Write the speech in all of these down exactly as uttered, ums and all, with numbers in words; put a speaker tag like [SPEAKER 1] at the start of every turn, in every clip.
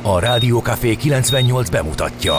[SPEAKER 1] A Rádió Café kilencvennyolc bemutatja.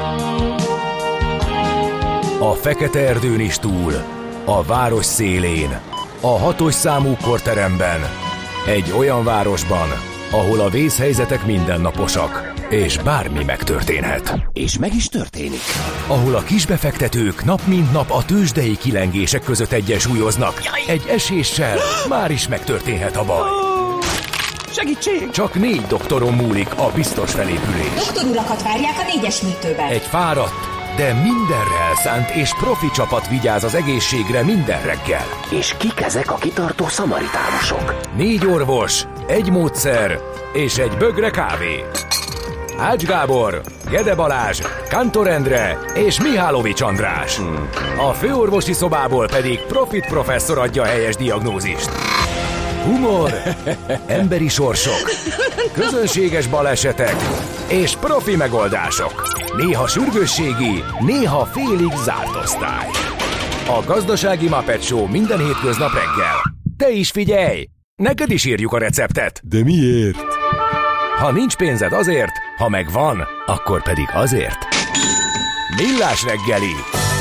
[SPEAKER 1] A fekete erdőn is túl, a város szélén, a hatos számú korteremben, egy olyan városban, ahol a vészhelyzetek mindennaposak, és bármi megtörténhet.
[SPEAKER 2] És meg is történik.
[SPEAKER 1] Ahol a kisbefektetők nap mint nap a tőzsdei kilengések között egyensúlyoznak. Egy eséssel már is megtörténhet a baj.
[SPEAKER 3] Segítség!
[SPEAKER 1] Csak négy doktoron múlik a biztos felépülés.
[SPEAKER 4] Doktor urakat várják a négyes műtőben.
[SPEAKER 1] Egy fáradt, de mindenre elszánt és profi csapat vigyáz az egészségre minden reggel.
[SPEAKER 2] És kik ezek a kitartó szamaritánusok?
[SPEAKER 1] Négy orvos, egy módszer és egy bögre kávé. Ács Gábor, Gede Balázs, Kantor Endre és Mihálovics András. Hmm. A főorvosi szobából pedig Profit professzor adja a helyes diagnózist. Humor, emberi sorsok, közönséges balesetek és profi megoldások. Néha sürgősségi, néha félig zárt osztály. A Gazdasági Muppet Show minden hétköznap reggel. Te is figyelj! Neked is írjuk a receptet.
[SPEAKER 5] De miért?
[SPEAKER 1] Ha nincs pénzed azért, ha megvan, akkor pedig azért. Millás reggeli.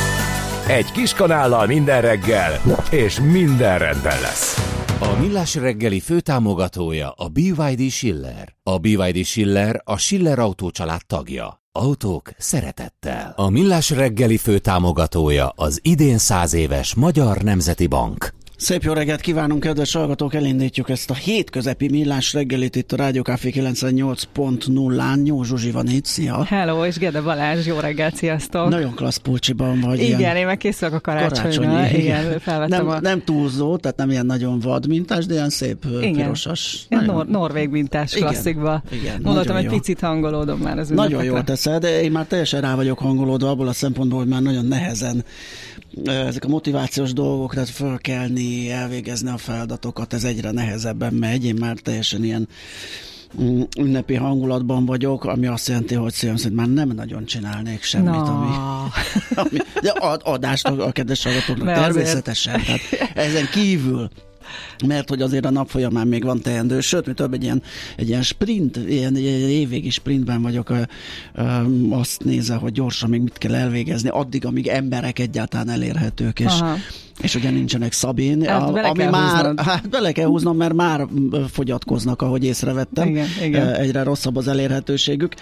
[SPEAKER 1] Egy kis kanállal minden reggel, és minden rendben lesz.
[SPEAKER 2] A Millás reggeli főtámogatója a bé vé dé Schiller. A bé vé dé Schiller a Schiller Autó család tagja. Autók szeretettel. A Millás reggeli főtámogatója az idén száz éves Magyar Nemzeti Bank.
[SPEAKER 3] Szép jó reggelt kívánunk, kedves hallgatók! Elindítjuk ezt a hétközepi Millás reggelit itt a Rádió Café kilencvennyolc pont nullán. Jó Zsuzsi van itt, szia!
[SPEAKER 6] Hello, és Gede Balázs, jó reggelt, sziasztok!
[SPEAKER 3] Nagyon klassz pulcsiban vagy.
[SPEAKER 6] Igen,
[SPEAKER 3] ilyen
[SPEAKER 6] én meg készülök a karácsonyra.
[SPEAKER 3] Karácsonyi,
[SPEAKER 6] igen, felvettem
[SPEAKER 3] nem,
[SPEAKER 6] a...
[SPEAKER 3] nem túlzó, tehát nem ilyen nagyon vad mintás, de ilyen szép igen. pirosas.
[SPEAKER 6] Ilyen nor- norvég mintás klasszikba. Gondoltam, egy picit hangolódom már az ünnepekre.
[SPEAKER 3] Nagyon jól teszed, de én már teljesen rá vagyok hangolódva abból a szempontból, hogy már nagyon nehezen ezek a motivációs dolgok, tehát fölkelni, elvégezni a feladatokat, ez egyre nehezebben megy. Én már teljesen ilyen ünnepi hangulatban vagyok, ami azt jelenti, hogy szívem szerint már nem nagyon csinálnék semmit, no. ami, ami de ad, adást a, a kedves hallgatóknak természetesen. Tehát ezen kívül, mert hogy azért a nap folyamán még van teendő, sőt, mi több egy ilyen, egy ilyen sprint, ilyen, ilyen évvégi sprintben vagyok, ö, ö, azt nézve, hogy gyorsan még mit kell elvégezni, addig, amíg emberek egyáltalán elérhetők, és, és ugye nincsenek szabin, hát, a, ami már, hát bele kell húznom, mert már fogyatkoznak, ahogy észrevettem, igen, igen. Egyre rosszabb az elérhetőségük,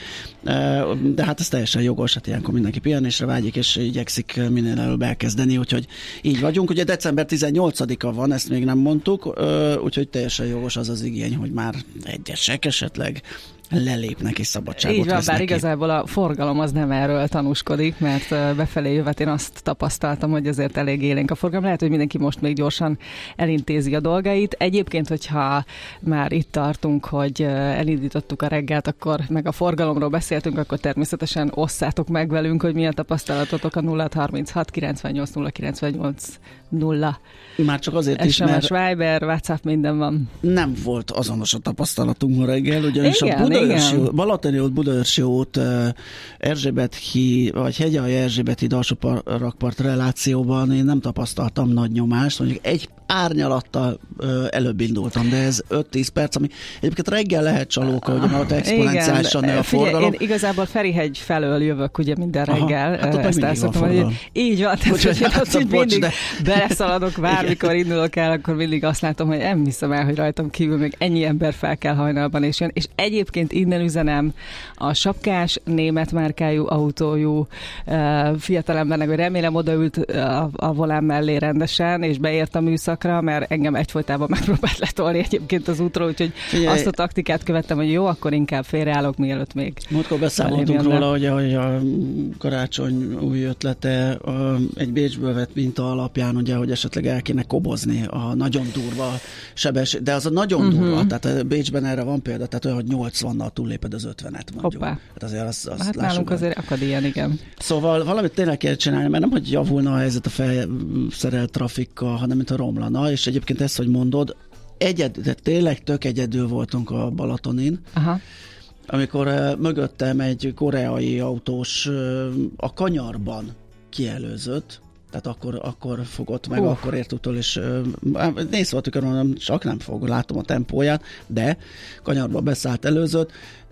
[SPEAKER 3] de hát ez teljesen jogos, hát ilyenkor mindenki pihenésre vágyik, és igyekszik minél előbb elkezdeni, úgyhogy így vagyunk. Ugye december tizennyolcadika van, ezt még nem mondtuk, úgyhogy teljesen jogos az az igény, hogy már egyesek esetleg lelépnek és szabadságot
[SPEAKER 6] vesznek. Így van, bár
[SPEAKER 3] ki.
[SPEAKER 6] igazából a forgalom az nem erről tanúskodik, mert befelé jövet én azt tapasztaltam, hogy azért elég élénk a forgalom. Lehet, hogy mindenki most még gyorsan elintézi a dolgait. Egyébként, hogyha már itt tartunk, hogy elindítottuk a reggelt, akkor meg a forgalomról beszéltünk, akkor természetesen osszátok meg velünk, hogy milyen tapasztalatotok a nulla harminchat kilencvennyolc nulla kilencvennyolc nulla.
[SPEAKER 3] Már csak azért is,
[SPEAKER 6] es em es,
[SPEAKER 3] mert
[SPEAKER 6] Viber, WhatsApp, minden van.
[SPEAKER 3] Nem volt azonos a tapasztalatunk ma reggel, ugyanis
[SPEAKER 6] igen,
[SPEAKER 3] a Budaörsi, Balatoni út, Budaörsi út, Erzsébet-híd, vagy Hegyalja Erzsébet-híd alsó rakpart relációban én nem tapasztaltam nagy nyomást, mondjuk egy árnyalattal előbb indultam, de ez öt-tíz perc, ami egyébként reggel lehet csalóka, hogy ott exponenciálisan nő a forgalom.
[SPEAKER 6] Én igazából Ferihegy felől jövök ugye minden reggel.
[SPEAKER 3] Aha, hát
[SPEAKER 6] ezt elszoktam, hogy így van, tehát hogy, hát, hogy mindig de... beleszaladok, bármikor indulok el, akkor mindig azt látom, hogy nem hiszem el, hogy rajtam kívül még ennyi ember fel kell hajnalban és jön. És egyébként innen üzenem a sapkás, német márkájú autójú fiatalembernek, hogy remélem odaült a, a volán mellé rendesen, és beért a műszakra, mert engem egyfolytában megpróbált letolni egyébként az útról, úgyhogy figyelj, azt a taktikát követtem, hogy jó, akkor inkább félreállok, mielőtt még.
[SPEAKER 3] Múltkor beszámoltunk róla, hogy a, hogy a karácsony új ötlete a, egy Bécsből vett minta alapján, ugye, hogy esetleg el kéne kobozni a nagyon durva sebesség, de az a nagyon uh-huh. durva, tehát Bécsben erre van példa, tehát olyan, hogy nyolcvannal túlléped az ötvenet mondjuk.
[SPEAKER 6] Hoppá.
[SPEAKER 3] Hát azért azt, azt
[SPEAKER 6] hát nálunk el. Azért akad ilyen, igen.
[SPEAKER 3] Szóval valamit tényleg kell csinálni, mert nem, hogy javulna a helyzet a felszerelt trafikkal, hanem mint a romlana, és egyébként ezt, hogy mondod, egyed, de tényleg tök egyedül voltunk a Balatonin, aha. amikor uh, mögöttem egy koreai autós uh, a kanyarban kielőzött, tehát akkor, akkor fogott meg, uh. akkor ért utol, és uh, nézve a tükörön, csak nem fog, látom a tempóját, de kanyarba beszállt, előzött,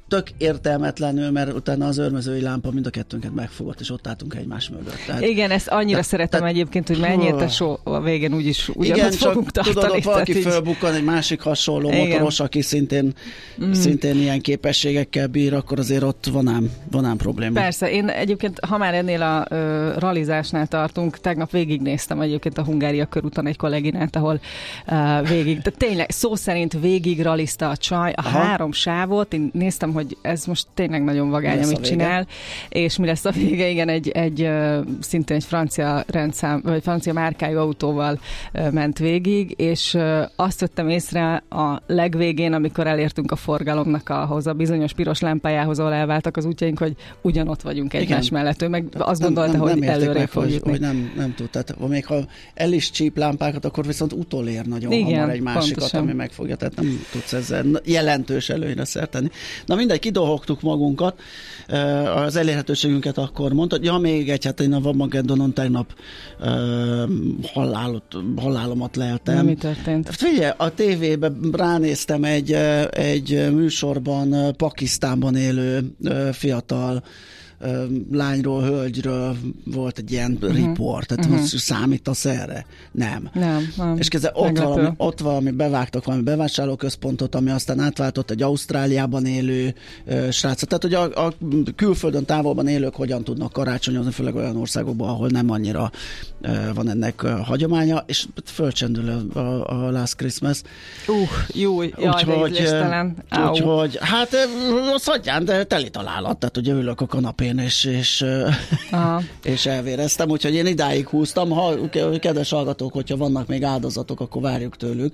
[SPEAKER 3] tök értelmetlenül, mert utána az örmözői lámpa mind a kettőnket megfogott, és ott álltunk egymás mögött. Tehát,
[SPEAKER 6] igen, ezt annyira de, szeretem de, egyébként, hogy menjél te so, a végén úgyis ugyanott fogunk tartani.
[SPEAKER 3] Tudod, ott valaki így... fölbukkan egy másik hasonló igen. motoros, aki szintén, mm. szintén ilyen képességekkel bír, akkor azért ott van ám, van ám probléma.
[SPEAKER 6] Persze, én egyébként, ha már ennél a uh, rallizásnál tartunk, tegnap végignéztem egyébként a Hungária körúton egy kolléginát, ahol uh, végig, de tényleg szó szerint végig rallizta a csaj, a Aha. három sávot, én néztem, hogy ez most tényleg nagyon vagány, amit csinál, és mi lesz a vége, igen, egy, egy uh, szintén egy francia rendszám, vagy francia márkájú autóval uh, ment végig, és uh, azt vettem észre a legvégén, amikor elértünk a forgalomnak ahhoz a bizonyos piros lámpájához, ahol elváltak az útjaink, hogy ugyanott vagyunk egymás igen. mellett. Ő meg azt nem, gondolta, nem, hogy előre fog jutni.
[SPEAKER 3] Hogy nem, nem tud. Tehát még ha el is csíp lámpákat, akkor viszont utolér nagyon igen, hamar egy másikat, pontosan. Ami megfogja. Tehát nem tudsz ezzel jelentős előnyre szert tenni. Na mindegy, kidohogtuk magunkat. Az elérhetőségünket akkor mondta. Ja, még egy, hát én a Vamageddonon tegnap uh, halálot, halálomat leltem.
[SPEAKER 6] Mi történt?
[SPEAKER 3] Figyelj, a tévébe ránéztem egy, egy műsorban Pakisztánban élő fiatal lányról, hölgyről volt egy ilyen uh-huh. report, tehát uh-huh. számítasz erre? Nem.
[SPEAKER 6] Nem, nem.
[SPEAKER 3] És kezdve ott valami, ott valami bevágtak valami bevásárlóközpontot, ami aztán átváltott egy Ausztráliában élő uh, srácot. Tehát, hogy a, a külföldön távolban élők hogyan tudnak karácsonyozni, főleg olyan országokban, ahol nem annyira uh, van ennek uh, hagyománya, és fölcsendül a, a, a Last Christmas.
[SPEAKER 6] Uh, jó, jaj, de ízléstelen.
[SPEAKER 3] Úgyhogy, hát azt hagyján, de teli találat, tehát ugye ülök a kanapén és, és, és elvéreztem, úgyhogy én idáig húztam. Ha, kedves hallgatók, hogyha vannak még áldozatok, akkor várjuk tőlük.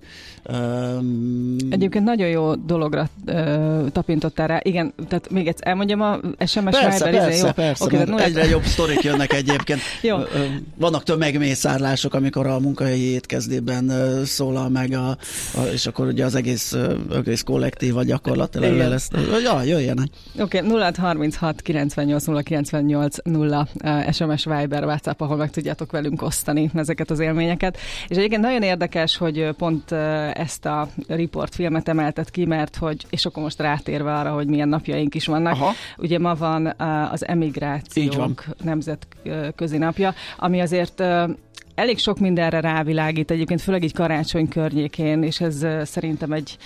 [SPEAKER 3] Um,
[SPEAKER 6] Egyébként nagyon jó dologra uh, tapintottál rá. Igen, tehát még egyszer elmondjam a es em es
[SPEAKER 3] Persze,
[SPEAKER 6] Viber,
[SPEAKER 3] persze,
[SPEAKER 6] jó?
[SPEAKER 3] persze,
[SPEAKER 6] Okay,
[SPEAKER 3] mert egyre jobb sztorik jönnek egyébként.
[SPEAKER 6] Jó.
[SPEAKER 3] Vannak tömegmészárlások, amikor a munkahelyi étkezdében szólal meg, a, a, és akkor ugye az egész, egész kollektíva gyakorlatilag lesz. Ja, jöjjenek.
[SPEAKER 6] Oké, okay, nulla harminchat kilencvennyolc nulla kilencvennyolc nulla es em es Viber, WhatsApp, ahol meg tudjátok velünk osztani ezeket az élményeket. És egyébként nagyon érdekes, hogy pont ezt a riportfilmet emeltet ki, mert hogy, és akkor most rátérve arra, hogy milyen napjaink is vannak. Aha. Ugye ma van az emigrációk nemzetközi napja, ami azért elég sok mindenre rávilágít, egyébként főleg így karácsony környékén, és ez szerintem egy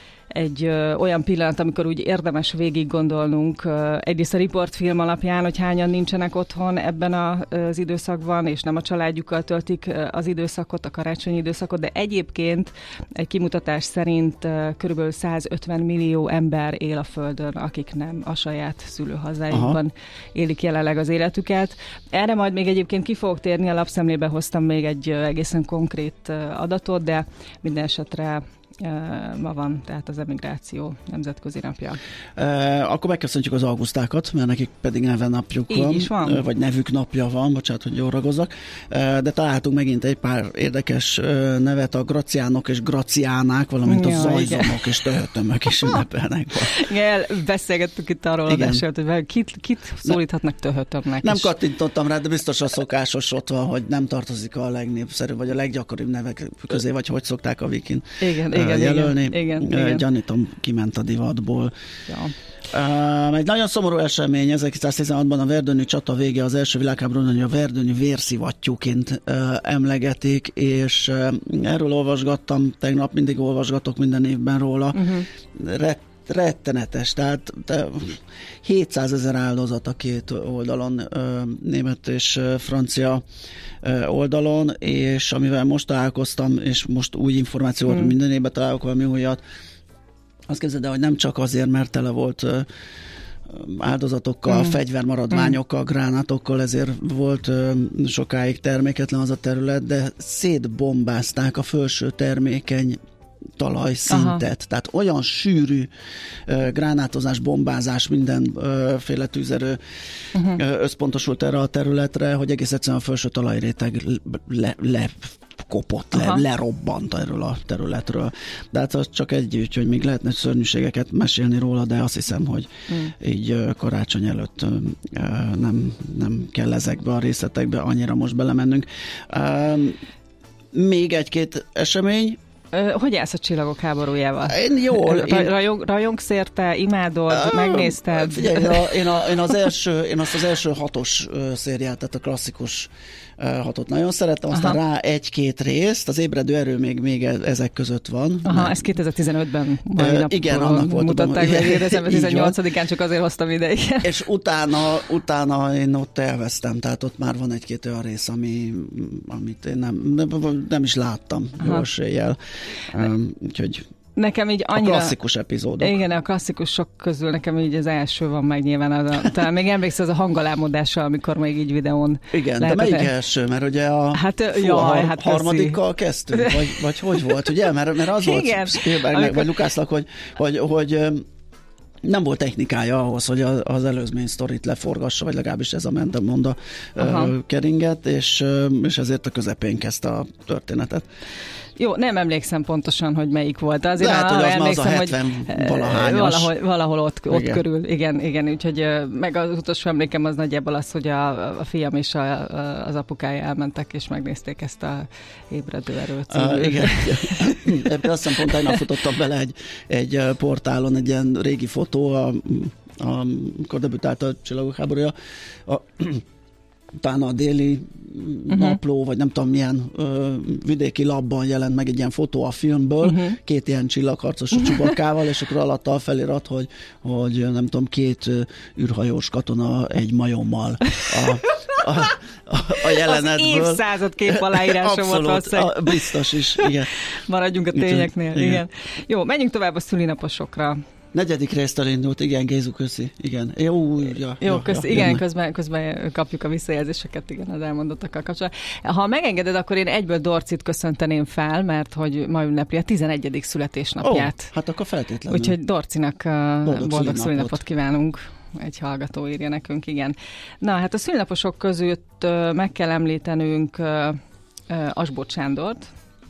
[SPEAKER 6] egy ö, olyan pillanat, amikor úgy érdemes végig gondolnunk ö, egyrészt a riportfilm alapján, hogy hányan nincsenek otthon ebben a, az időszakban, és nem a családjukkal töltik ö, az időszakot, a karácsonyi időszakot, de egyébként egy kimutatás szerint ö, körülbelül százötven millió ember él a Földön, akik nem a saját szülőhazájukban Aha. élik jelenleg az életüket. Erre majd még egyébként ki fogok térni, a lapszemlébe hoztam még egy ö, egészen konkrét ö, adatot, de minden esetre ma van, tehát az emigráció nemzetközi napja.
[SPEAKER 3] E, akkor megköszöntjük az augusztákat, mert nekik pedig neve napjuk
[SPEAKER 6] Így
[SPEAKER 3] van,
[SPEAKER 6] is van,
[SPEAKER 3] vagy nevük napja van, bocsánat, hogy jól ragozzak, e, de találtunk megint egy pár érdekes nevet, a graciánok és graciánák, valamint ja, a zajzomok és töhötömök is ünnepelnek.
[SPEAKER 6] Igen, beszélgettük itt arról a adásról, hogy kit, kit szólíthatnak töhötömnek.
[SPEAKER 3] Nem is. Kattintottam rá, de biztos a szokásos ott van, hogy nem tartozik a legnépszerűbb, vagy a leggyakoribb nevek közé, vagy hogy szokták a wikin.
[SPEAKER 6] Igen, igen.
[SPEAKER 3] jelölni.
[SPEAKER 6] Igen, igen.
[SPEAKER 3] Gyanítom, kiment a divatból.
[SPEAKER 6] Ja.
[SPEAKER 3] Uh, egy nagyon szomorú esemény, ezerkilencszáztizenhatban a verdőni csata vége az első világháborúban, hogy a verdőni vérszivattyúként uh, emlegetik, és uh, erről olvasgattam, tegnap mindig olvasgatok minden évben róla. Uh-huh. Ret, rettenetes, tehát hétszázezer áldozat a két oldalon, uh, német és uh, francia uh, oldalon, és amivel most találkoztam, és most új információ volt, uh-huh. minden évben találok valami újat. Azt képzeld el, hogy nem csak azért, mert tele volt uh, áldozatokkal, mm. fegyvermaradványokkal, mm. gránátokkal, ezért volt uh, sokáig terméketlen az a terület, de szétbombázták a felső termékeny talajszintet. Aha. Tehát olyan sűrű uh, gránátozás, bombázás, mindenféle uh, tűzerő uh-huh. uh, összpontosult erre a területre, hogy egész egyszerűen a felső talajréteg le, le kopott, le, lerobbant erről a területről. De hát az csak egy, úgyhogy még lehetne szörnyűségeket mesélni róla, de azt hiszem, hogy mm. így uh, karácsony előtt uh, nem, nem kell ezekbe a részletekbe annyira most belemennünk. Uh, még egy-két esemény,
[SPEAKER 6] Hogy állsz a Csillagok háborújával?
[SPEAKER 3] Én jól. Én...
[SPEAKER 6] Rajong, rajongsz érte, imádod, uh, megnézted?
[SPEAKER 3] Figyelj, a, én, a, én, az első, én azt az első hatos uh, szériát, tehát a klasszikus uh, hatot nagyon szerettem, aztán Aha. rá egy-két részt, az Ébredő erő még, még ezek között van.
[SPEAKER 6] Aha, ez kétezer-tizenötben mai
[SPEAKER 3] uh, igen, annak volt
[SPEAKER 6] mutatták meg, december tizennyolcadikán, csak azért hoztam ide. Igen.
[SPEAKER 3] És utána, utána én ott elvesztem, tehát ott már van egy-két olyan rész, ami, amit én nem, nem, nem is láttam jó eséllyel. Um, úgyhogy
[SPEAKER 6] nekem így annyira...
[SPEAKER 3] A klasszikus epizódok.
[SPEAKER 6] Igen, a klasszikusok közül nekem így az első van meg nyilván. Az a, talán még emlékszel az a hangalámodása, amikor még így videón
[SPEAKER 3] igen, de melyik el... első? Mert ugye a,
[SPEAKER 6] hát,
[SPEAKER 3] fú,
[SPEAKER 6] jaj,
[SPEAKER 3] a
[SPEAKER 6] hát
[SPEAKER 3] harmadikkal kezdtünk? Vagy, vagy hogy volt? Ugye? Mert, mert az igen. volt Spielbergnek, amikor... vagy Lucasnak, hogy, hogy, hogy nem volt technikája ahhoz, hogy az előzmény sztorit leforgassa, vagy legalábbis ez a Mendemonda keringet, és, és ezért a közepén kezdte a történetet.
[SPEAKER 6] Jó, nem emlékszem pontosan, hogy melyik volt. Azért
[SPEAKER 3] lehet,
[SPEAKER 6] a,
[SPEAKER 3] hogy az
[SPEAKER 6] emlékszem,
[SPEAKER 3] az a hetven valahányas.
[SPEAKER 6] Valahol, valahol ott, ott körül. Igen, igen, úgyhogy meg az utolsó emlékem az nagyjából az, hogy a, a fiam és a, az apukája elmentek, és megnézték ezt a Ébredő erőt.
[SPEAKER 3] Uh, igen. Ebben azt hiszem pont tegnap futottam bele egy, egy portálon, egy ilyen régi fotó, a, a, amikor debütált a Csillagok háborúja. A, utána a Déli uh-huh. napló, vagy nem tudom milyen ö, vidéki labban jelent meg egy ilyen fotó a filmből, uh-huh. két ilyen csillagharcos a Csubakával, és akkor alatta a felirat, hogy, hogy nem tudom, két űrhajós katona egy majommal a, a, a, a jelenetből.
[SPEAKER 6] Az évszázad kép aláírása volt valószínűleg.
[SPEAKER 3] Biztos is, igen.
[SPEAKER 6] Maradjunk a tényeknél, igen. igen. Jó, menjünk tovább a szülinaposokra.
[SPEAKER 3] Negyedik résztől indult, igen, Gézu, köszi, igen. Jó, ja,
[SPEAKER 6] Jó
[SPEAKER 3] ja,
[SPEAKER 6] köszi,
[SPEAKER 3] ja,
[SPEAKER 6] igen, közben, közben kapjuk a visszajelzéseket, igen, az elmondottakkal kapcsolatban. Ha megengeded, akkor én egyből Dorcit köszönteném fel, mert hogy ma ünnepli a tizenegyedik születésnapját.
[SPEAKER 3] Ó, hát akkor feltétlenül.
[SPEAKER 6] Úgyhogy Dorcinak boldog, boldog szülinapot kívánunk. Egy hallgató írja nekünk, igen. Na, hát a szülinaposok között meg kell említenünk Asbot Sándort,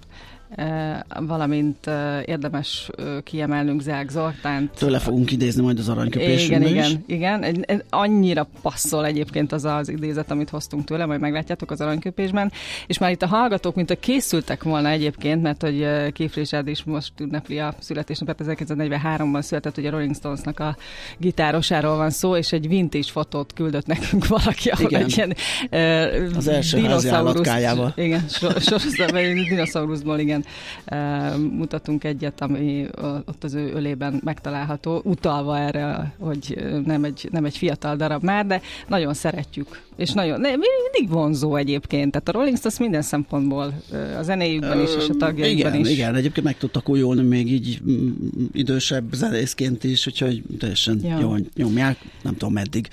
[SPEAKER 6] Uh, valamint uh, érdemes uh, kiemelnünk Zák Zoltánt.
[SPEAKER 3] Tőle fogunk idézni majd az aranyköpésünkben
[SPEAKER 6] igen,
[SPEAKER 3] is.
[SPEAKER 6] Igen, igen. Egy, egy, annyira passzol egyébként az az idézet, amit hoztunk tőle, majd meglátjátok az aranyköpésben. És már itt a hallgatók, mint a készültek volna egyébként, mert hogy uh, Keith Richards is most ünnepli a születésnapját, ezerkilencszáznegyvenháromban született, ugye a Rolling Stonesnak a gitárosáról van szó, és egy vintage fotót küldött nekünk valaki, ahol
[SPEAKER 3] igen.
[SPEAKER 6] egy ilyen uh,
[SPEAKER 3] az első házi állatkájával.
[SPEAKER 6] Igen, sorozatban dinoszauruszból, igen. Uh, mutatunk egyet, ami ott az ő ölében megtalálható, utalva erre, hogy nem egy, nem egy fiatal darab már, de nagyon szeretjük, és nagyon, ne, mindig vonzó egyébként, tehát a Rolling Stones minden szempontból, a zenéjükben is, és a tagjaikban
[SPEAKER 3] igen,
[SPEAKER 6] is.
[SPEAKER 3] Igen, egyébként meg tudtak újulni még így idősebb zenészként is, úgyhogy teljesen ja. jól nyomják, nem tudom meddig.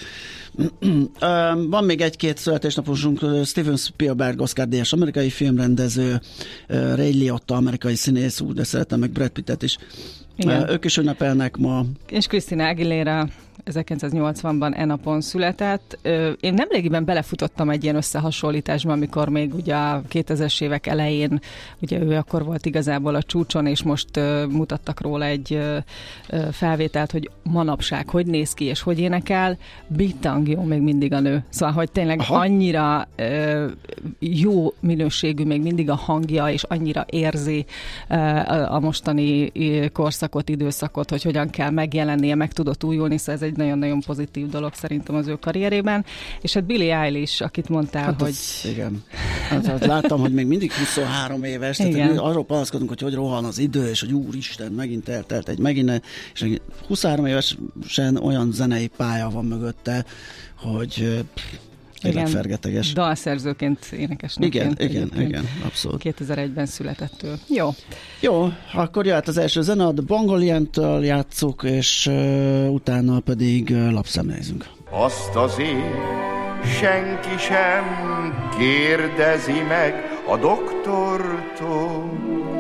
[SPEAKER 3] Van még egy-két születésnaposunk, Steven Spielberg, Oscar-díjas amerikai filmrendező, Ray Liotta, amerikai színész, de szeretem meg Brad Pittet is. Igen. Ők is ünnepelnek ma.
[SPEAKER 6] És Christina Aguilera ezerkilencszáznyolcvanban e napon született. Én nemrégiben belefutottam egy ilyen összehasonlításba, amikor még ugye a kétezres évek elején, ugye ő akkor volt igazából a csúcson, és most uh, mutattak róla egy uh, felvételt, hogy manapság hogy néz ki, és hogy énekel. Bitang jó még mindig a nő. Szóval, hogy tényleg Aha. annyira uh, jó minőségű még mindig a hangja, és annyira érzi uh, a mostani korszakot, időszakot, hogy hogyan kell megjelennie, meg tudott újulni, szóval ez egy nagyon-nagyon pozitív dolog szerintem az ő karrierében. És hát Billie Eilish, akit mondtál,
[SPEAKER 3] hát
[SPEAKER 6] hogy...
[SPEAKER 3] Az, igen. Hát, hát láttam, hogy még mindig huszonhárom éves, tehát arról panaszkodunk, hogy hogy rohan az idő, és hogy úristen, megint eltelt egy, megint, és huszonhárom évesen olyan zenei pálya van mögötte, hogy életfergeteges.
[SPEAKER 6] Dalszerzőként, énekesnőként.
[SPEAKER 3] Igen, igen, igen, abszolút.
[SPEAKER 6] kétezer-egyben született ő. Jó.
[SPEAKER 3] Jó, akkor jöhet az első zene, a The Bongolian-től játsszuk, és uh, utána pedig uh, lapszemlézünk.
[SPEAKER 5] Azt azért senki sem kérdezi meg a doktortól,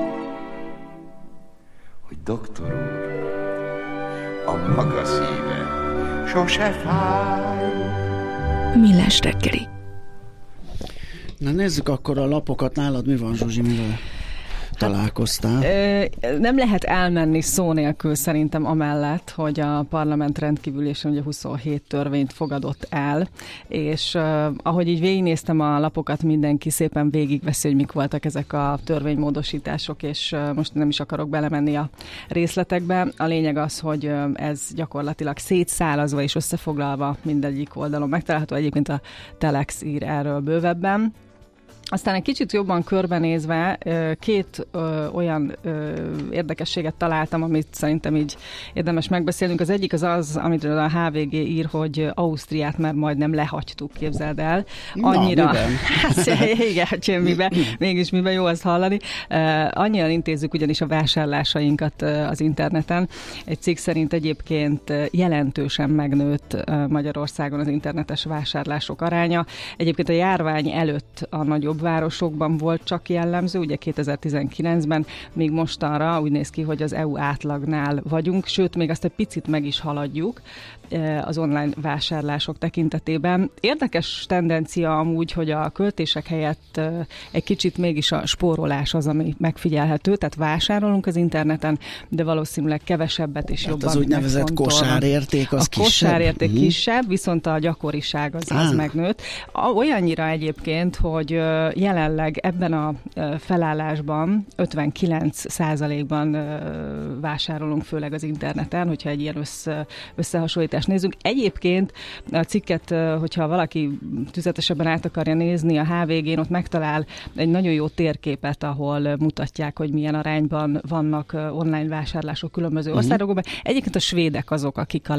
[SPEAKER 5] hogy doktor úr, a maga szíve sose fáj.
[SPEAKER 7] Millás reggeli.
[SPEAKER 3] Na nézzük akkor a lapokat. Nálad mi van, Zsuzsi, mivel találkoztál?
[SPEAKER 6] Hát, nem lehet elmenni szó nélkül szerintem amellett, hogy a parlament rendkívülésen ugye huszonhét törvényt fogadott el, és uh, ahogy így végignéztem a lapokat, mindenki szépen végigveszi, hogy mik voltak ezek a törvénymódosítások, és uh, most nem is akarok belemenni a részletekbe. A lényeg az, hogy uh, ez gyakorlatilag szétszálazva és összefoglalva mindegyik oldalon megtalálható. Egyébként a Telex ír erről bővebben. Aztán egy kicsit jobban körbenézve két ö, olyan ö, érdekességet találtam, amit szerintem így érdemes megbeszélnünk. Az egyik az az, amiről a há vé gé ír, hogy Ausztriát már majdnem lehagytuk, képzeld el. Annyira,
[SPEAKER 3] Na, miben?
[SPEAKER 6] Hát, igen, miben, mégis miben jó azt hallani. Annyira intézzük ugyanis a vásárlásainkat az interneten. Egy cikk szerint egyébként jelentősen megnőtt Magyarországon az internetes vásárlások aránya. Egyébként a járvány előtt a nagyobb városokban volt csak jellemző, ugye kétezer-tizenkilencben, még mostanra úgy néz ki, hogy az é u átlagnál vagyunk, sőt, még azt egy picit meg is haladjuk az online vásárlások tekintetében. Érdekes tendencia amúgy, hogy a költések helyett egy kicsit mégis a spórolás az, ami megfigyelhető, tehát vásárolunk az interneten, de valószínűleg kevesebbet és
[SPEAKER 3] hát
[SPEAKER 6] jobban
[SPEAKER 3] az úgynevezett kosárérték az
[SPEAKER 6] a
[SPEAKER 3] kisebb? A
[SPEAKER 6] kosárérték
[SPEAKER 3] uh-huh.
[SPEAKER 6] kisebb, viszont a gyakoriság az, az megnőtt. Olyannyira egyébként, hogy jelenleg ebben a felállásban ötvenkilenc százalékban vásárolunk, főleg az interneten, hogyha egy ilyen össze, összehasonlítást nézzünk. Egyébként a cikket, hogyha valaki tüzetesebben át akarja nézni, a há vé gén ott megtalál egy nagyon jó térképet, ahol mutatják, hogy milyen arányban vannak online vásárlások különböző uh-huh. országokban. Egyébként a svédek azok, akik a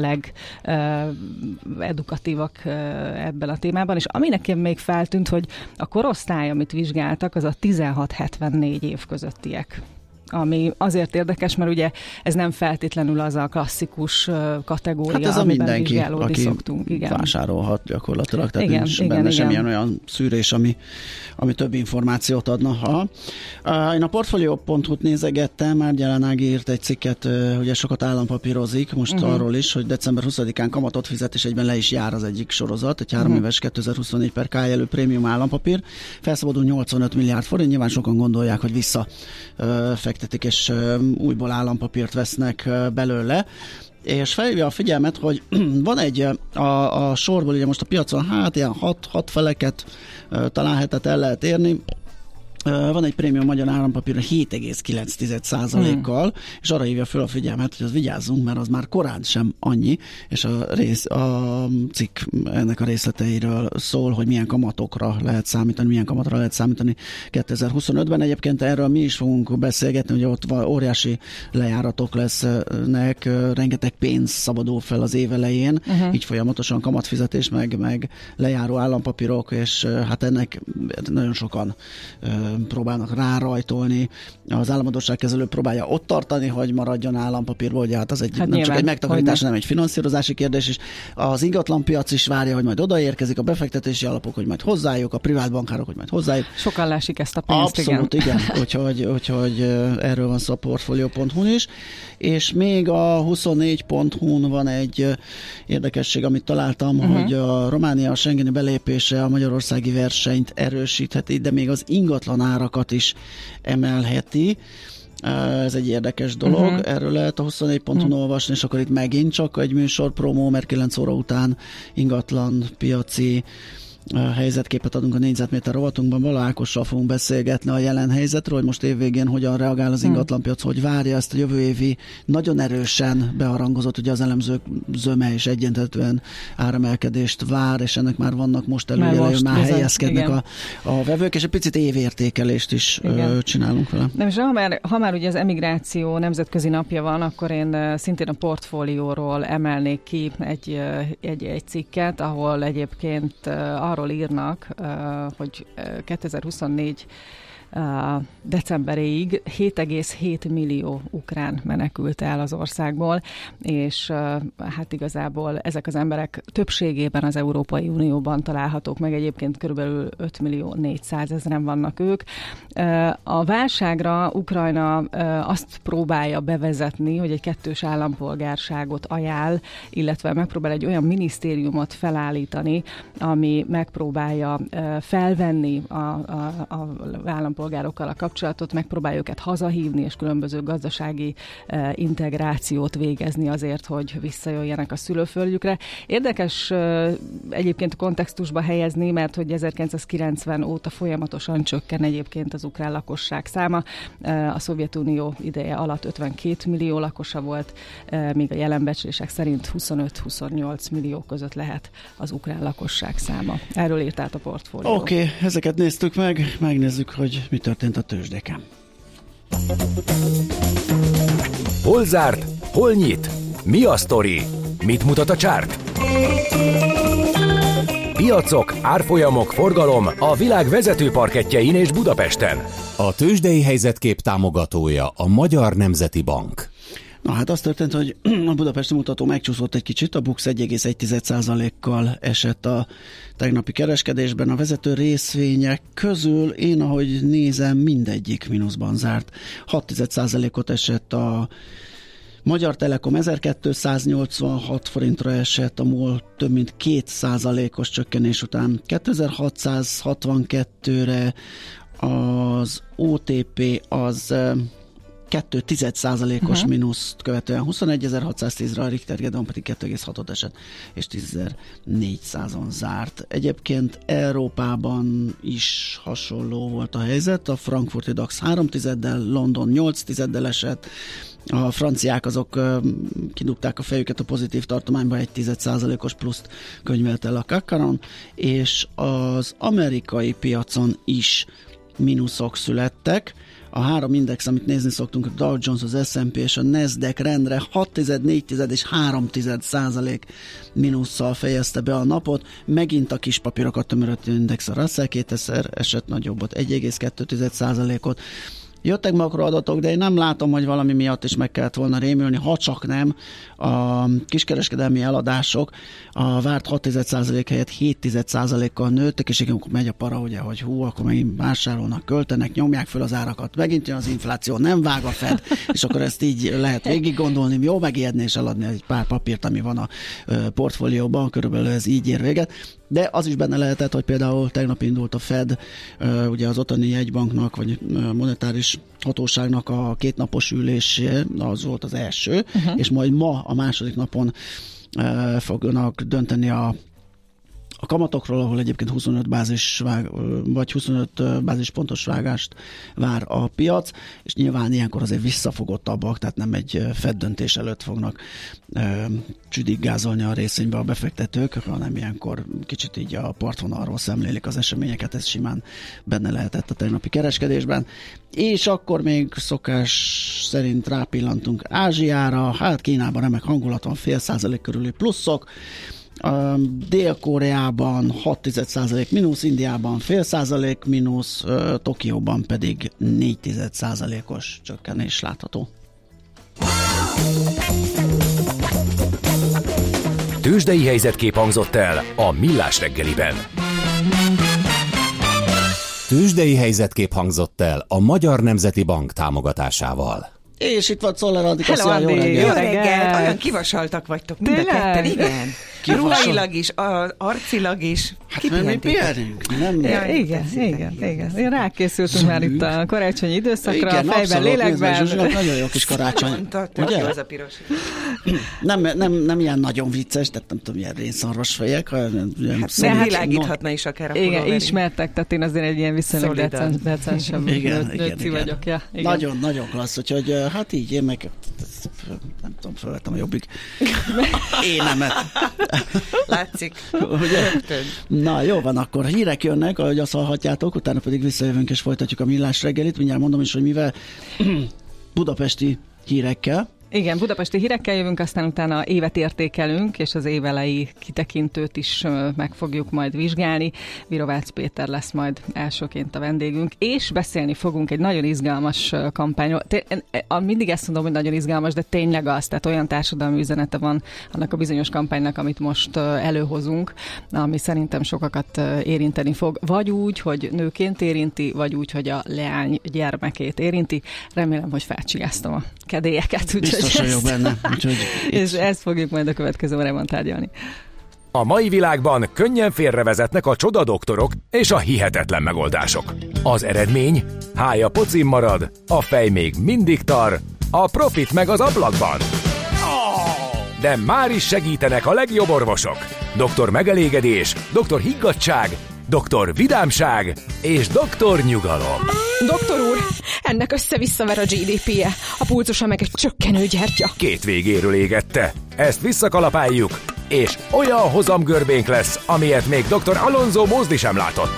[SPEAKER 6] legedukatívak ebben a témában, és ami nekem még feltűnt, hogy a korosztály, amit vizsgáltak, az a tizenhat hetvennégy év közöttiek. Ami azért érdekes, mert ugye ez nem feltétlenül az a klasszikus kategória,
[SPEAKER 3] hát ez a
[SPEAKER 6] amiben
[SPEAKER 3] mindenki,
[SPEAKER 6] vizsgálódni
[SPEAKER 3] aki
[SPEAKER 6] szoktunk. Igen.
[SPEAKER 3] vásárolhat gyakorlatilag, tehát
[SPEAKER 6] igen,
[SPEAKER 3] nincs
[SPEAKER 6] igen,
[SPEAKER 3] benne
[SPEAKER 6] igen.
[SPEAKER 3] semmilyen olyan szűrés, ami, ami több információt adna. Ha. Én a portfolio pont hu-t nézegettem, már Gyelen Ági írt egy cikket, ugye sokat állampapírozik, most uh-huh. arról is, hogy december huszadikán kamatot fizet, és egyben le is jár az egyik sorozat, egy három uh-huh. éves kétezer-huszonnégy per ká jelű prémium állampapír, felszabadul nyolcvanöt milliárd forint, nyilván sokan gondolják, hogy vissza fektetik, és újból állampapírt vesznek belőle. És felhívja a figyelmet, hogy van egy a, a sorból, ugye most a piacon hát ilyen hat, hat feleket talán hetet el lehet érni. Van egy prémium magyar állampapír hét egész kilenc százalékkal, hmm. és arra hívja föl a figyelmet, hogy az vigyázzunk, mert az már korán sem annyi, és a, rész, a cikk ennek a részleteiről szól, hogy milyen kamatokra lehet számítani, milyen kamatra lehet számítani kétezer-huszonötben. Egyébként erről mi is fogunk beszélgetni, hogy ott óriási lejáratok lesznek, rengeteg pénz szabadul fel az év elején, uh-huh. így folyamatosan kamatfizetés, meg, meg lejáró állampapírok, és hát ennek nagyon sokan próbálnak rárajtolni. Az államadósságkezelő próbálja ott tartani, hogy maradjon állampapírból, hogy hát az egy, hát nem csak egy megtakarítás, nem egy finanszírozási kérdés, és az ingatlanpiac is várja, hogy majd odaérkezik, a befektetési alapok, hogy majd hozzájuk, a privát bankárok, hogy majd hozzájuk.
[SPEAKER 6] Sokan lásik ezt a pénzt,
[SPEAKER 3] abszolút,
[SPEAKER 6] igen.
[SPEAKER 3] igen. Úgyhogy, úgyhogy erről van szó a portfolio pont hu-n is. És még a huszonnégy pont hu-n van egy érdekesség, amit találtam, uh-huh. hogy a Románia schengeni belépése a magyarországi versenyt erősítheti, de még az ingatlan árakat is emelheti. Ez egy érdekes dolog, uh-huh. erről lehet a huszonnégy pont hu-n uh-huh. olvasni, és akkor itt megint csak egy műsor promó, mert kilenc óra után ingatlan piaci helyzetképet adunk a négyzetméter rovatunkban. Vala Ákossal fogunk beszélgetni a jelen helyzetről, hogy most évvégén hogyan reagál az ingatlanpiac, hogy várja ezt a jövő évi nagyon erősen beharangozott, ugye az elemzők zöme és egyentetően áremelkedést vár, és ennek már vannak most előjelei, már, már helyezkednek a, a vevők, és egy picit évértékelést is ö, csinálunk vele.
[SPEAKER 6] Nem, és ha már, ha már ugye az emigráció nemzetközi napja van, akkor én szintén a portfólióról emelnék ki egy, egy, egy cikket, ahol egyébként arról írnak, hogy kétezer-huszonnégy decemberéig hét egész hét millió ukrán menekült el az országból, és hát igazából ezek az emberek többségében az Európai Unióban találhatók meg, egyébként körülbelül öt millió négyszázezren vannak ők. A válságra Ukrajna azt próbálja bevezetni, hogy egy kettős állampolgárságot ajánl, illetve megpróbál egy olyan minisztériumot felállítani, ami megpróbálja felvenni a, a, a állampolgárságot állampolgárokkal a kapcsolatot, megpróbálja őket hazahívni, és különböző gazdasági integrációt végezni azért, hogy visszajöjjenek a szülőföldjükre. Érdekes egyébként kontextusba helyezni, mert hogy ezerkilencszázkilencven óta folyamatosan csökken egyébként az ukrán lakosság száma. A Szovjetunió ideje alatt ötvenkét millió lakosa volt, míg a jelen becslések szerint huszonöt-huszonnyolc millió között lehet az ukrán lakosság száma. Erről írt át a portfólió.
[SPEAKER 3] Oké, okay, ezeket néztük meg, megnézzük, hogy mi történt a tőzsdéken.
[SPEAKER 1] Hol zárt? Hol nyit? Mi a sztori? Mit mutat a csárt? Piacok, árfolyamok, forgalom a világ vezető parkettjein és Budapesten.
[SPEAKER 2] A tőzsdei helyzetkép támogatója a Magyar Nemzeti Bank.
[SPEAKER 3] Na hát az történt, hogy a budapesti mutató megcsúszott egy kicsit, a BUX egy egész egy százalékkal esett a tegnapi kereskedésben. A vezető részvények közül én, ahogy nézem, mindegyik mínuszban zárt. hat százalékot esett a Magyar Telekom, ezerkétszáznyolcvanhat forintra esett, a MOL több mint két százalékos csökkenés után kétezer-hatszázhatvankettőre, az o té pé az két százalékos uh-huh. mínuszt követően huszonegyezer-hatszáztízre, a Richter Gedeon pedig két egész hatot esett, és tízezer-négyszázon zárt. Egyébként Európában is hasonló volt a helyzet, a frankfurti DAX három tizeddel, London nyolc tizeddel esett, a franciák azok uh, kidugták a fejüket a pozitív tartományba, egy tized százalékos pluszt könyvelt el a Kakaron, és az amerikai piacon is mínuszok születtek. A három index, amit nézni szoktunk, a Dow Jones, az es and pé és a Nasdaq rendre hat tized, négy tized és három tized százalék mínusszal fejezte be a napot. Megint a kis papírokat tömörítő index, a Russell kétezer esett nagyobbat, egy egész kettő százalékot. Jöttek makroadatok, de én nem látom, hogy valami miatt is meg kellett volna rémülni, ha csak nem a kiskereskedelmi eladások a várt hat százalék helyett hét százalékkal nőttek, és igen, akkor megy a para, ugye, hogy hú, akkor megint vásárolnak, költenek, nyomják föl az árakat, megint jön az infláció, nem vág a Fed, és akkor ezt így lehet végig gondolni, jó megijedni és eladni egy pár papírt, ami van a portfólióban, körülbelül ez így ér véget. De az is benne lehetett, hogy például tegnap indult a Fed, ugye az ottani jegybanknak, vagy monetáris hatóságnak a kétnapos ülésé, az volt az első, uh-huh. és majd ma a második napon fognak dönteni a a kamatokról, ahol egyébként huszonöt bázis vág, vagy huszonöt bázispontos vágást vár a piac, és nyilván ilyenkor azért visszafogottabbak, tehát nem egy Fed döntés előtt fognak e, csüdiggázolni a részvénybe a befektetők, hanem ilyenkor kicsit így a partvonalról szemlélik az eseményeket, ez simán benne lehetett a tegnapi kereskedésben. És akkor még szokás szerint rápillantunk Ázsiára, hát Kínában remek hangulat van, fél százalék körüli pluszok, Dél-Koreában hat százalék mínusz, Indiában fél százalék mínusz, Tokióban pedig négy százalékos csökkenés látható.
[SPEAKER 1] Tőzsdei helyzetkép hangzott el a Millás reggeliben.
[SPEAKER 2] Tőzsdei helyzetkép hangzott el a Magyar Nemzeti Bank támogatásával.
[SPEAKER 3] És itt van Czoller Andika,
[SPEAKER 7] szia,
[SPEAKER 3] jó reggelt!
[SPEAKER 7] Jó reggelt! Olyan kivasaltak vagytok mind a ketten, igen. Ruhailag is, arcilag is.
[SPEAKER 3] Hát mert mi pihenünk. Nem,
[SPEAKER 6] ja, igen, igen, igen. igen. Rákészültünk már itt a karácsonyi időszakra, igen, a fejben, lélekben.
[SPEAKER 3] Nézve, nagyon jó kis karácsony.
[SPEAKER 7] Mondta, tök jó az a piros.
[SPEAKER 3] Nem, nem, nem ilyen nagyon vicces, de nem tudom, ilyen rénszarvas fejek.
[SPEAKER 7] Hát nem világíthatna is akár a pulóver.
[SPEAKER 6] Igen, ismertek, tehát én azért egy ilyen viszonylag decensebb nőci vagyok. Ja,
[SPEAKER 3] nagyon, nagyon klassz, úgyhogy hát így én meg nem tudom, felvettem a jobbik énemet.
[SPEAKER 7] Látszik.
[SPEAKER 3] Na, jó van, akkor hírek jönnek, ahogy azt hallhatjátok, utána pedig visszajövünk és folytatjuk a Millás reggelit. Mindjárt mondom is, hogy mivel budapesti hírekkel.
[SPEAKER 6] Igen, budapesti hírekkel jövünk, aztán utána évet értékelünk, és az évelei kitekintőt is meg fogjuk majd vizsgálni. Virovácz Péter lesz majd elsőként a vendégünk, és beszélni fogunk egy nagyon izgalmas kampányról. Mindig ezt mondom, hogy nagyon izgalmas, de tényleg az, tehát olyan társadalmi üzenete van annak a bizonyos kampánynak, amit most előhozunk, ami szerintem sokakat érinteni fog. Vagy úgy, hogy nőként érinti, vagy úgy, hogy a leány gyermekét érinti. Remélem, hogy felcsigáztam a kedélyeket.
[SPEAKER 3] Biztos vagyok benne. Úgyhogy
[SPEAKER 6] és ezt fogjuk majd a következő órában tárgyalni.
[SPEAKER 1] A mai világban könnyen félrevezetnek a csodadoktorok és a hihetetlen megoldások. Az eredmény? Hája pocim marad, a fej még mindig tar, a profit meg az ablakban. De már is segítenek a legjobb orvosok. doktor Megelégedés, doktor Higgadtság, doktor Vidámság és doktor Nyugalom.
[SPEAKER 8] Doktor úr, ennek össze-visszaver a gé dé pé-je, a pulzusa meg egy csökkenő gyertya.
[SPEAKER 1] Két végéről égette. Ezt visszakalapáljuk, és olyan hozamgörbénk lesz, amilyet még doktor Alonso Mózdi sem látott.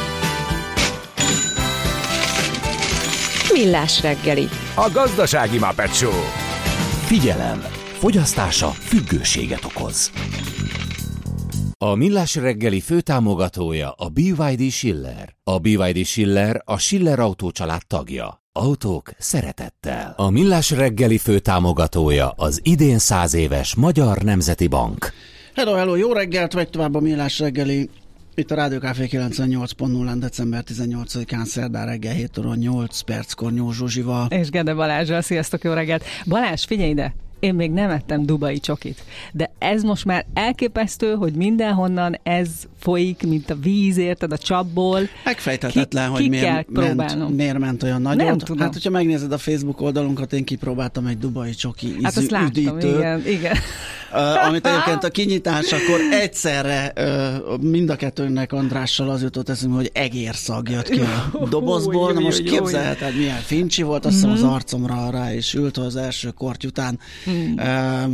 [SPEAKER 8] Millás reggeli.
[SPEAKER 1] A gazdasági Muppet Show.
[SPEAKER 2] Figyelem! Fogyasztása függőséget okoz. A Millás reggeli főtámogatója a bé vé dé Schiller. A bé vé dé Schiller a Schiller Autó család tagja. Autók szeretettel. A Millás reggeli főtámogatója az idén száz éves Magyar Nemzeti Bank.
[SPEAKER 3] Hello, hello, jó reggelt, vagy tovább a Millás reggeli. Itt a Rádió Café kilencvennyolc pont nullán december tizennyolcadikán szerdán reggel hét óra nyolc perckor Nyó Zsuzsival.
[SPEAKER 6] És Gede Balázsral, sziasztok, jó reggelt. Balázs, figyelj ide! Én még nem ettem dubai csokit, de ez most már elképesztő, hogy mindenhonnan ez folyik, mint a víz, érted, a csapból.
[SPEAKER 3] Megfejthetetlen,
[SPEAKER 6] ki,
[SPEAKER 3] hogy
[SPEAKER 6] ki
[SPEAKER 3] miért ment, miért ment olyan nagyot. Hát, hogyha megnézed a Facebook oldalunkat, én kipróbáltam egy dubai csoki ízű
[SPEAKER 6] hát azt láttam,
[SPEAKER 3] üdítőt.
[SPEAKER 6] Igen, igen.
[SPEAKER 3] Uh, amit egyébként a kinyitásakor egyszerre uh, mind a kettőnknek Andrással az jutott eszünkbe, hogy egérszag jött ki a dobozból. Na most képzelheted, milyen fincsi volt, azt hiszem az arcomra rá is ült az első korty után. Mm. Uh,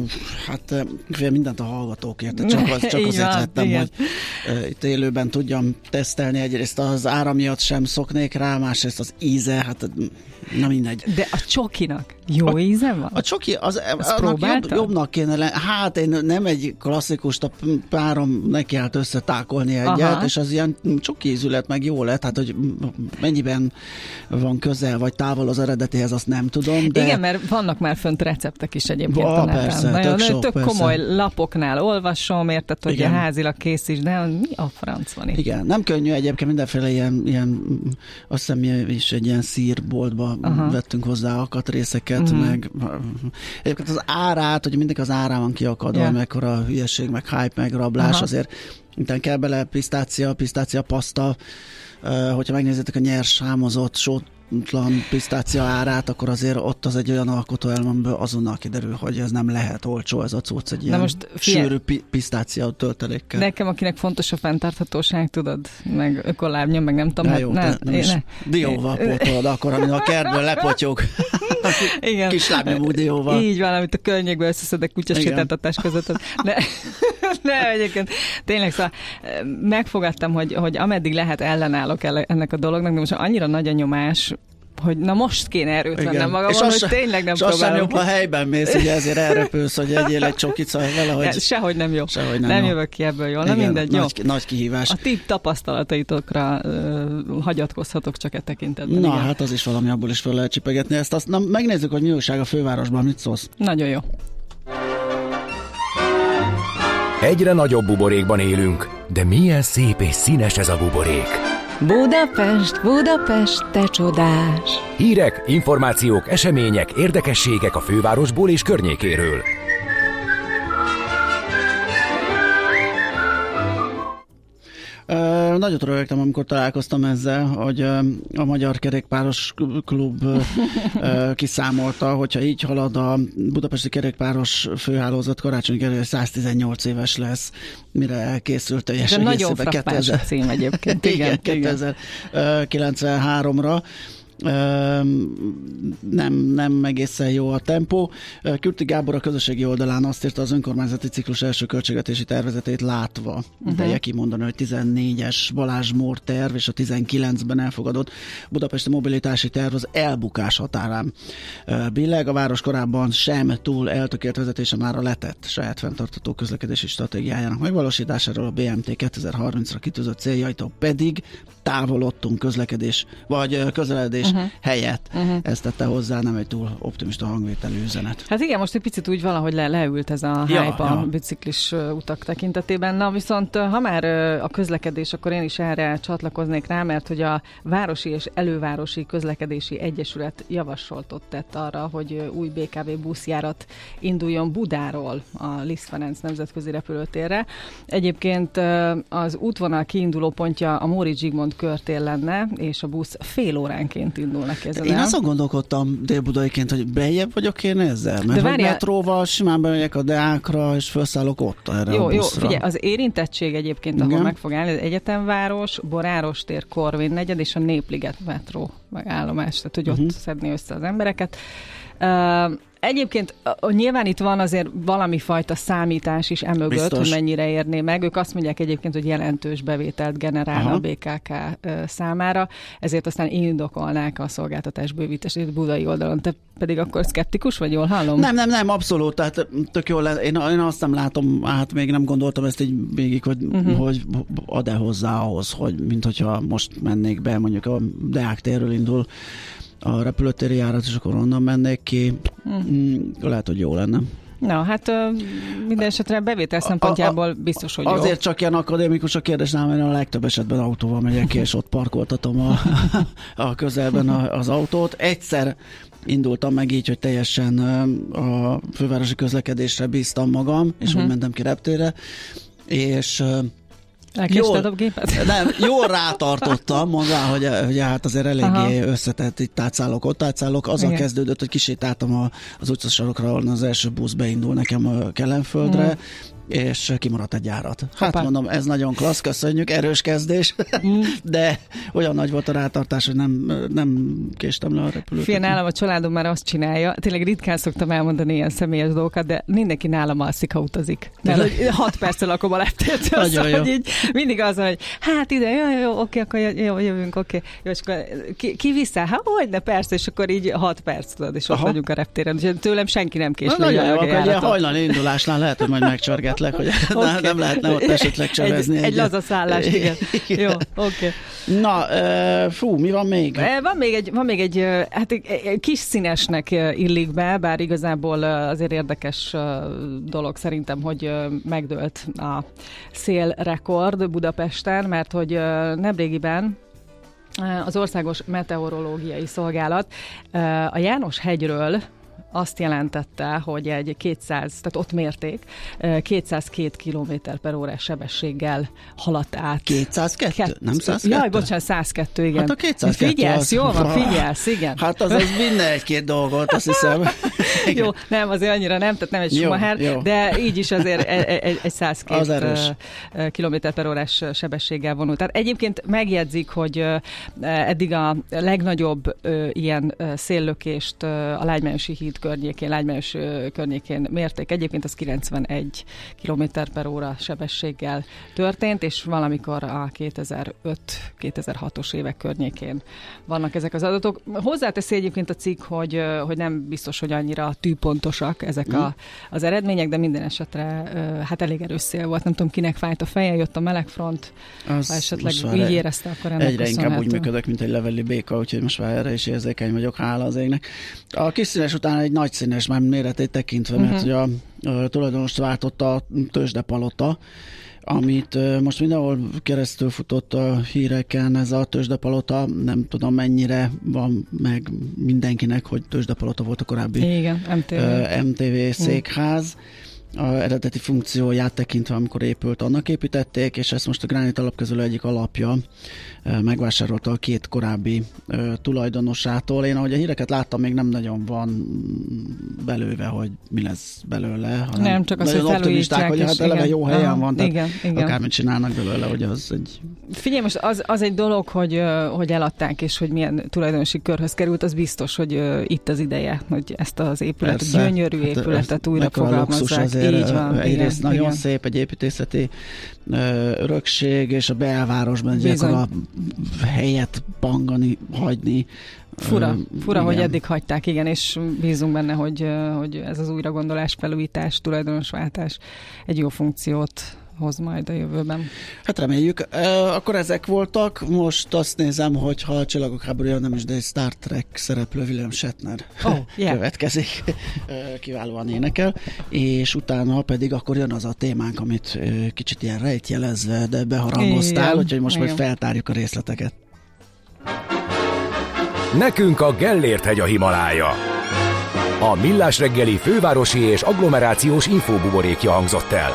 [SPEAKER 3] hát uh, mindent a hallgatókért, csak, az, csak azért vettem, hogy uh, itt élőben tudjam tesztelni. Egyrészt az ára miatt sem szoknék rá, másrészt az íze, hát na mindegy.
[SPEAKER 6] De a csokinak jó íze van?
[SPEAKER 3] A csoki, az, az jobb, jobbnak kéne lenni. Hát én nem egy klasszikust, a párom neki állt összetákolni egyet, aha, és az ilyen csoki ízű lett, meg jó lett, hát hogy mennyiben van közel vagy távol az eredetihez, azt nem tudom. De...
[SPEAKER 6] Igen, mert vannak már fönt receptek is egyébként
[SPEAKER 3] ba,
[SPEAKER 6] a neten.
[SPEAKER 3] Persze,
[SPEAKER 6] nagyon,
[SPEAKER 3] tök, sok,
[SPEAKER 6] tök
[SPEAKER 3] persze.
[SPEAKER 6] komoly lapoknál olvasom, érted, hogy igen, házilag készíts, de mi a franc van itt?
[SPEAKER 3] Igen, nem könnyű egyébként, mindenféle ilyen, ilyen azt hiszem mi is egy ilyen szírboltba aha, vettünk hozzá akatrészeket, uh-huh, meg egyébként az árát, hogy mindig az árá van kiakadva, yeah, mekkora hülyeség, meg hype, meg rablás, aha, azért utána kell bele pisztácia, pisztácia paszta, uh, hogyha megnézitek a nyers, hámozott, sótlan pisztácia árát, akkor azért ott az egy olyan alkotóelem, amiből azonnal kiderül, hogy ez nem lehet olcsó, ez a cucc, egy ilyen most, sűrű pi- pisztácia töltelékkel.
[SPEAKER 6] Nekem, akinek fontos a fenntarthatóság, tudod, meg ökolábnyom, meg nem tudom.
[SPEAKER 3] Na jó, ne, nem is dióval pótolod akkor, amin a kertből lepotyog. Igen. Kis lábnyomú dióval.
[SPEAKER 6] Így van, amit a környékből összeszedek kutyasétáltatás között. De, de egyébként tényleg szóval megfogadtam, hogy, hogy ameddig lehet ellenállok ennek a dolognak, de most annyira nagy a nyomás, hogy na most kéne erőt vennem magamon, hogy tényleg nem próbálom.
[SPEAKER 3] És a helyben mész, ugye ezért elrepülsz, hogy egyél egy csokit, szóval valahogy...
[SPEAKER 6] Ja, sehogy nem jó.
[SPEAKER 3] Sehogy nem,
[SPEAKER 6] nem
[SPEAKER 3] jó.
[SPEAKER 6] jövök ki ebből jól. Na mindegy,
[SPEAKER 3] nagy,
[SPEAKER 6] jó.
[SPEAKER 3] Nagy kihívás.
[SPEAKER 6] A ti tapasztalataitokra uh, hagyatkozhatok csak e tekintetben.
[SPEAKER 3] Na,
[SPEAKER 6] igen,
[SPEAKER 3] hát az is valami, abból is fel lehet csipegetni ezt. Azt, na, megnézzük, hogy mi újság a fővárosban, mit szólsz?
[SPEAKER 6] Nagyon jó.
[SPEAKER 1] Egyre nagyobb buborékban élünk, de milyen szép és színes ez a buborék.
[SPEAKER 8] Budapest, Budapest, te csodás!
[SPEAKER 1] Hírek, információk, események, érdekességek a fővárosból és környékéről.
[SPEAKER 3] Uh, nagyot röhögtem, amikor találkoztam ezzel, hogy uh, a Magyar Kerékpáros Klub uh, kiszámolta, hogyha így halad a budapesti kerékpáros főhálózat, Karácsony Gergely száztizennyolc éves lesz, mire elkészült teljesen
[SPEAKER 6] egészében. Nagyon frappáns a cím egyébként.
[SPEAKER 3] Igen, igen, kétezer-kilencvenháromra. Nem, nem egészen jó a tempó. Kürti Gábor a közösségi oldalán azt írta, az önkormányzati ciklus első költségvetési tervezetét látva. Uh-huh. Ideje kimondani, hogy tizennégyes Balázs Mór terv és a tizenkilencben elfogadott budapesti mobilitási terv az elbukás határán billeg. A város korábban sem túl eltökélt vezetése már a letett saját fenntartható közlekedési stratégiájának megvalósításáról, a bé em té kétezer-harmincra kitűzött céljaitól pedig távolodtunk közlekedés, vagy közeledés repülés uh-huh. helyett. Uh-huh. Ezt tette hozzá, nem egy túl optimista hangvételű üzenet.
[SPEAKER 6] Hát igen, most egy picit úgy valahogy le, leült ez a
[SPEAKER 3] ja,
[SPEAKER 6] hype a
[SPEAKER 3] ja.
[SPEAKER 6] biciklis utak tekintetében. Na viszont ha már a közlekedés, akkor én is erre csatlakoznék rá, mert hogy a Városi és Elővárosi Közlekedési Egyesület javasoltot tett arra, hogy új bé ká vé buszjárat induljon Budáról a Liszt Ferenc nemzetközi repülőtérre. Egyébként az útvonal kiinduló pontja a Móricz Zsigmond körtér lenne, és a busz fél óránként indulnak ezen.
[SPEAKER 3] Én azon gondolkodtam délbudaiként, hogy bejebb vagyok én ezzel, mert hogy metróval simán bemegyek a Deákra, és felszállok ott erre
[SPEAKER 6] jó,
[SPEAKER 3] a buszra.
[SPEAKER 6] Jó, figyelj, az érintettség egyébként, ahol igen. meg fog állni, az Egyetemváros, Boráros tér, Korvin negyed és a Népliget metró megállomás, tehát hogy uh-huh. ott szedni össze az embereket. Uh, Egyébként nyilván itt van azért valami fajta számítás is emögött, biztos. Hogy mennyire érné meg. Ők azt mondják egyébként, hogy jelentős bevételt generálna aha. a bé ká ká számára, ezért aztán indokolnák a szolgáltatás bővítését budai oldalon. Te pedig akkor szkeptikus vagy, jól hallom?
[SPEAKER 3] Nem, nem, nem, abszolút. Tehát tök jól, én, én azt nem látom, hát még nem gondoltam ezt így végig, hogy, uh-huh. hogy ad-e hozzá ahhoz, hogy mint hogyha most mennék be, mondjuk a Deák térről indul a repülőtéri járat, és akkor onnan mennék ki. Hmm. Lehet, hogy jó lenne.
[SPEAKER 6] Na, hát minden esetre bevétel szempontjából biztos, hogy jó.
[SPEAKER 3] Azért csak ilyen akadémikus a kérdés, nem, én a legtöbb esetben autóval megyek ki, és ott parkoltatom a, a közelben az autót. Egyszer indultam meg így, hogy teljesen a fővárosi közlekedésre bíztam magam, és uh-huh. úgy mentem ki reptérre, és
[SPEAKER 6] elkésted a gépet?
[SPEAKER 3] Nem, jól rátartottam, mondván, hogy, hogy hát azért eléggé aha. összetett, itt átszállok, ott átszállok. Azzal igen. kezdődött, hogy kisétáltam a, az utcasarokra, ahol az első busz beindul nekem a Kellenföldre, mm. és kimaradt egy járat. Hát hoppá. Mondom, ez nagyon klassz, köszönjük, erős kezdés, mm. de olyan nagy volt a rátartás, hogy nem, nem késtem le a repülőt.
[SPEAKER 6] Fia, nálam a családom már azt csinálja, tényleg ritkán szoktam elmondani ilyen személyes dolgokat, de mindenki nálam alszik, ha utazik. Mert hogy hat perccel lakom a reptértől, szóval, hogy így mindig az, hogy hát ide, jó, jó, oké, akkor jó, jövünk, oké. Jó, és akkor ki, ki vissza? Hát hogyne, persze, és akkor így hat perc tudod, és ott aha. vagyunk a reptéren. Úgyhogy tőlem senki nem késli.
[SPEAKER 3] Na, nagyon jó, akkor egy ilyen hajnali indulásnál lehet, hogy majd megcsörgetlek, hogy okay. nem lehetne ott esetleg csövezni.
[SPEAKER 6] Egy, egy laza szállás, igen. Jó, oké. Okay.
[SPEAKER 3] Na, fú, mi van még?
[SPEAKER 6] Van még egy, van még egy hát egy kis színesnek illik be, bár igazából azért érdekes dolog szerintem, hogy megdőlt a szélrekord Budapesten, mert hogy nemrégiben az Országos Meteorológiai Szolgálat a János-hegyről azt jelentette, hogy egy kétszáz, tehát ott mérték, kétszázkettő kilométer per órás sebességgel haladt át.
[SPEAKER 3] kétszázkettő?
[SPEAKER 6] Kett...
[SPEAKER 3] Nem százkettő?
[SPEAKER 6] Jaj, bocsánat, százkettő, igen.
[SPEAKER 3] Hát a kétszázkettő
[SPEAKER 6] figyelsz,
[SPEAKER 3] az...
[SPEAKER 6] jól van, figyelsz, igen.
[SPEAKER 3] Hát az az minden egy-két dolgot, azt hiszem.
[SPEAKER 6] Jó, nem, azért annyira nem, tehát nem egy Schumacher, de így is azért egy, egy százkettő kilométer per órás sebességgel vonult. Tehát egyébként megjegyzik, hogy eddig a legnagyobb ilyen széllökést a Lágymányosi híd környékén, Lágymányos környékén mérték. Egyébként az kilencvenegy kilométer per óra sebességgel történt, és valamikor a kétezer-öt kétezer-hatos évek környékén vannak ezek az adatok. Hozzáteszi egyébként a cikk, hogy, hogy nem biztos, hogy annyira tűpontosak ezek a, az eredmények, de minden esetre hát elég erős szél volt. Nem tudom, kinek fájt a feje, jött a melegfront, az ha esetleg így érezte, akkor ennek
[SPEAKER 3] egyre inkább úgy működök, mint egy leveli béka, úgyhogy most már erre is érzékeny vagyok, hála az égnek. A kis színes után egy nagy színes, már méretét tekintve, mert uh-huh. hogy a, a tulajdonost váltotta a Tőzsdepalota, amit uh, most mindenhol keresztül futott a híreken, ez a Tőzsdepalota, nem tudom mennyire van meg mindenkinek, hogy Tőzsdepalota volt a korábbi
[SPEAKER 6] igen, em té vé,
[SPEAKER 3] uh, em té vé székház. A eredeti funkcióját tekintve, amikor épült, annak építették, és ezt most a Gránit alap közül egyik alapja megvásárolta a két korábbi uh, tulajdonosától. Én ahogy a híreket láttam, még nem nagyon van belőle, hogy mi lesz belőle, hanem
[SPEAKER 6] nem, csak az, nagyon hogy optimisták,
[SPEAKER 3] hogy hát eleve jó helyen aha, van, tehát
[SPEAKER 6] igen, igen.
[SPEAKER 3] akármit csinálnak belőle, hogy az egy...
[SPEAKER 6] Figyelj, most az, az egy dolog, hogy, hogy eladták, és hogy milyen tulajdonosi körhöz került, az biztos, hogy itt az ideje, hogy ezt az épületet, persze, gyönyörű hát épületet újra fogalmazzák. Így van,
[SPEAKER 3] egyrészt
[SPEAKER 6] igen,
[SPEAKER 3] nagyon
[SPEAKER 6] igen.
[SPEAKER 3] szép, egy építészeti uh, örökség, és a belvárosban egy a helyet pangani, hagyni.
[SPEAKER 6] Fura,
[SPEAKER 3] uh,
[SPEAKER 6] fura hogy eddig hagyták, igen, és bízunk benne, hogy, hogy ez az újragondolás, felújítás, tulajdonosváltás egy jó funkciót hoz majd a jövőben.
[SPEAKER 3] Hát reméljük. Akkor ezek voltak. Most azt nézem, hogy ha a Csillagok háborúja nem is, de egy Star Trek szereplő William Shatner oh, yeah. következik. Kiválóan énekel. És utána pedig akkor jön az a témánk, amit kicsit ilyen rejtjelezve, de beharangoztál, úgyhogy most igen. majd feltárjuk a részleteket.
[SPEAKER 1] Nekünk a Gellért-hegy a Himalája. A Millás reggeli fővárosi és agglomerációs infóbuborékja hangzott el.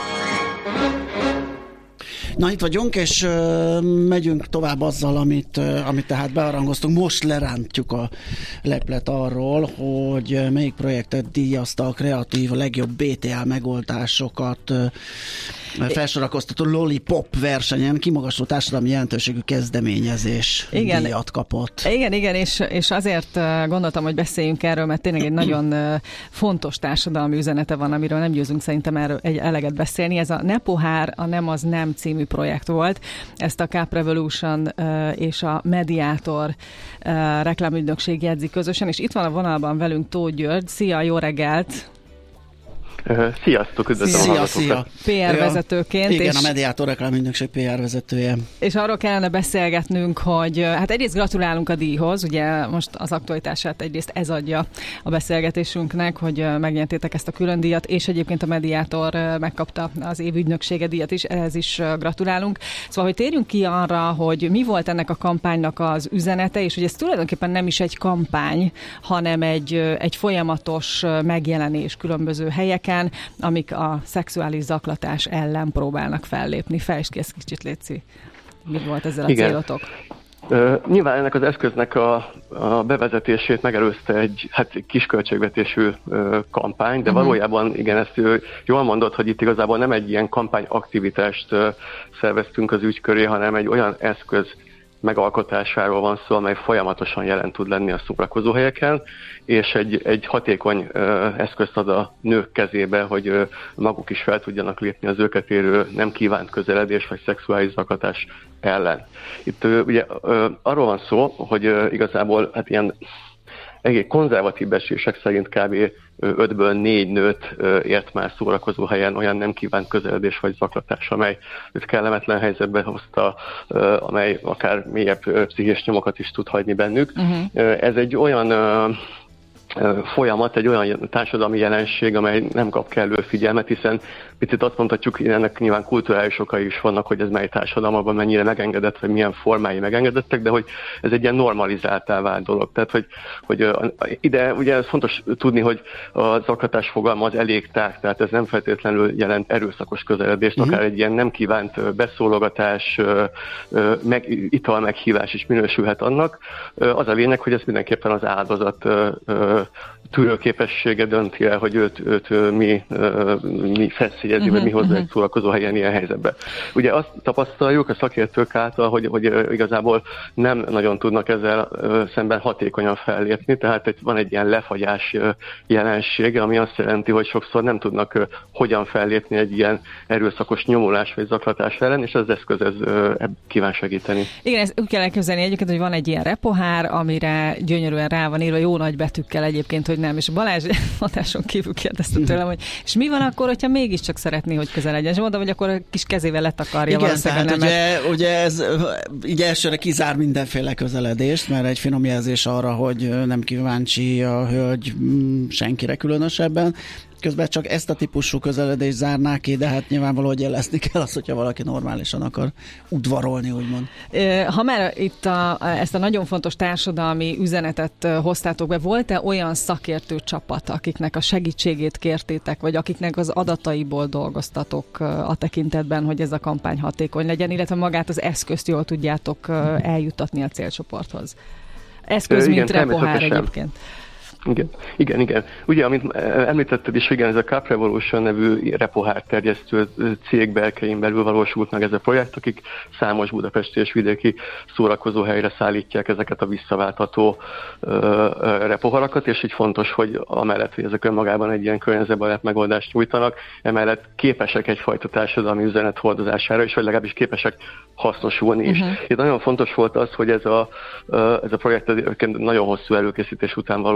[SPEAKER 3] Na, itt vagyunk, és uh, megyünk tovább azzal, amit, uh, amit tehát bearangoztunk. Most lerántjuk a leplet arról, hogy uh, melyik projektet díjazta a kreatív, a legjobb bé té á megoldásokat uh, felsorakoztató Lollipop versenyen kimagasló társadalmi jelentőségű kezdeményezés igen. díjat kapott.
[SPEAKER 6] Igen, igen, és, és azért gondoltam, hogy beszéljünk erről, mert tényleg egy nagyon fontos társadalmi üzenete van, amiről nem győzünk szerintem erről egy eleget beszélni. Ez a Ne pohár, a Nem az nem című projekt volt. Ezt a Cup Revolution és a Mediator reklámügynökség jegyzi közösen, és itt van a vonalban velünk Tóth György. Szia, jó reggelt!
[SPEAKER 9] Sziasztok, üdvözlöm
[SPEAKER 3] szia, a hallgatókat!
[SPEAKER 6] pé er vezetőként.
[SPEAKER 3] Igen,
[SPEAKER 6] és,
[SPEAKER 3] a Mediator reklámügynökség pé er vezetője.
[SPEAKER 6] És arról kellene beszélgetnünk, hogy hát egyrészt gratulálunk a díjhoz, ugye most az aktualitását egyrészt ez adja a beszélgetésünknek, hogy megnyertétek ezt a külön díjat, és egyébként a Mediator megkapta az év ügynöksége díjat is, ehhez is gratulálunk. Szóval, hogy térjünk ki arra, hogy mi volt ennek a kampánynak az üzenete, és hogy ez tulajdonképpen nem is egy kampány, hanem egy, egy folyamatos megjelenés különböző helyeken, amik a szexuális zaklatás ellen próbálnak fellépni. Fejtsd ki ezt kicsit, Léci. Mi volt ezzel a
[SPEAKER 9] igen.
[SPEAKER 6] célotok?
[SPEAKER 9] Uh, nyilván ennek az eszköznek a, a bevezetését megelőzte egy hát, kis költségvetésű uh, kampány, de uh-huh. valójában igen, ezt uh, jól mondod, hogy itt igazából nem egy ilyen kampányaktivitást uh, szerveztünk az ügy köré, hanem egy olyan eszköz megalkotásáról van szó, amely folyamatosan jelen tud lenni a szórakozóhelyeken, és egy, egy hatékony ö, eszközt ad a nők kezébe, hogy ö, maguk is fel tudjanak lépni az őket érő nem kívánt közeledés vagy szexuális zaklatás ellen. Itt ö, ugye ö, arról van szó, hogy ö, igazából hát ilyen egész konzervatív becslések szerint kb. ötből négy nőt ért már szórakozó helyen olyan nem kívánt közeledés vagy zaklatás, amely őt kellemetlen helyzetbe hozta, amely akár mélyebb pszichés nyomokat is tud hagyni bennük. Uh-huh. Ez egy olyan folyamat, egy olyan társadalmi jelenség, amely nem kap kellő figyelmet, hiszen picit azt mondhatjuk, ennek nyilván kulturális okai is vannak, hogy ez mely társadalmakban mennyire megengedett, vagy milyen formái megengedettek, de hogy ez egy ilyen normalizáltá vált dolog. Tehát, hogy, hogy ide ugye ez fontos tudni, hogy a zaklatás fogalma az elég tág, tehát ez nem feltétlenül jelent erőszakos közeledést, mm-hmm. akár egy ilyen nem kívánt beszólogatás, meg, ital meghívás is minősülhet annak. Az a lényeg, hogy ez mindenképpen az áldozat tűrőképessége dönti el, hogy őt, őt mi, mi feszélyezi, uh-huh, vagy mi hozzá uh-huh. egy szórakozó helyen ilyen helyzetbe. Ugye azt tapasztaljuk a szakértők által, hogy, hogy igazából nem nagyon tudnak ezzel szemben hatékonyan fellépni, tehát egy, van egy ilyen lefagyás jelensége, ami azt jelenti, hogy sokszor nem tudnak hogyan fellépni egy ilyen erőszakos nyomulás vagy zaklatás ellen, és az eszköz ez kíván segíteni.
[SPEAKER 6] Igen, ezt úgy kell elképzelni egyébként, hogy van egy ilyen repohár, amire gyönyörűen rá van írva, jó nagy betűkkel egyébként, hogy nem. És Balázs hatáson kívül kérdezte tőlem, hogy és mi van akkor, hogyha mégiscsak szeretné, hogy közeledjen? És mondom, hogy akkor a kis kezével letakarja.
[SPEAKER 3] Igen, tehát ugye, ugye ez így elsőre kizár mindenféle közeledést, mert egy finom jelzés arra, hogy nem kíváncsi a hölgy senkire különösebben. Közben csak ezt a típusú közeledést zárná ki, de hát nyilvánvaló, hogy jelezni kell az, hogyha valaki normálisan akar udvarolni, úgymond.
[SPEAKER 6] Ha már itt a, ezt a nagyon fontos társadalmi üzenetet hoztátok be, volt-e olyan szakértő csapat, akiknek a segítségét kértétek, vagy akiknek az adataiból dolgoztatok a tekintetben, hogy ez a kampány hatékony legyen, illetve magát az eszközt jól tudjátok eljuttatni a célcsoporthoz? Eszköz,
[SPEAKER 9] igen,
[SPEAKER 6] mint repohár egyébként.
[SPEAKER 9] Igen, igen, igen. Ugye, amit említetted is, igen, ez a Cup Revolution nevű repohár terjesztő cég berkein belül valósult meg ez a projekt, akik számos budapesti és vidéki szórakozóhelyre szállítják ezeket a visszaváltható uh, repoharakat, és így fontos, hogy amellett, hogy ezek önmagában egy ilyen környezetbarát megoldást nyújtanak, emellett képesek egyfajta társadalmi üzenet hordozására, és vagy legalábbis képesek hasznosulni is. Uh-huh. Itt nagyon fontos volt az, hogy ez a, uh, ez a projekt nagyon hosszú előkészítés után valósult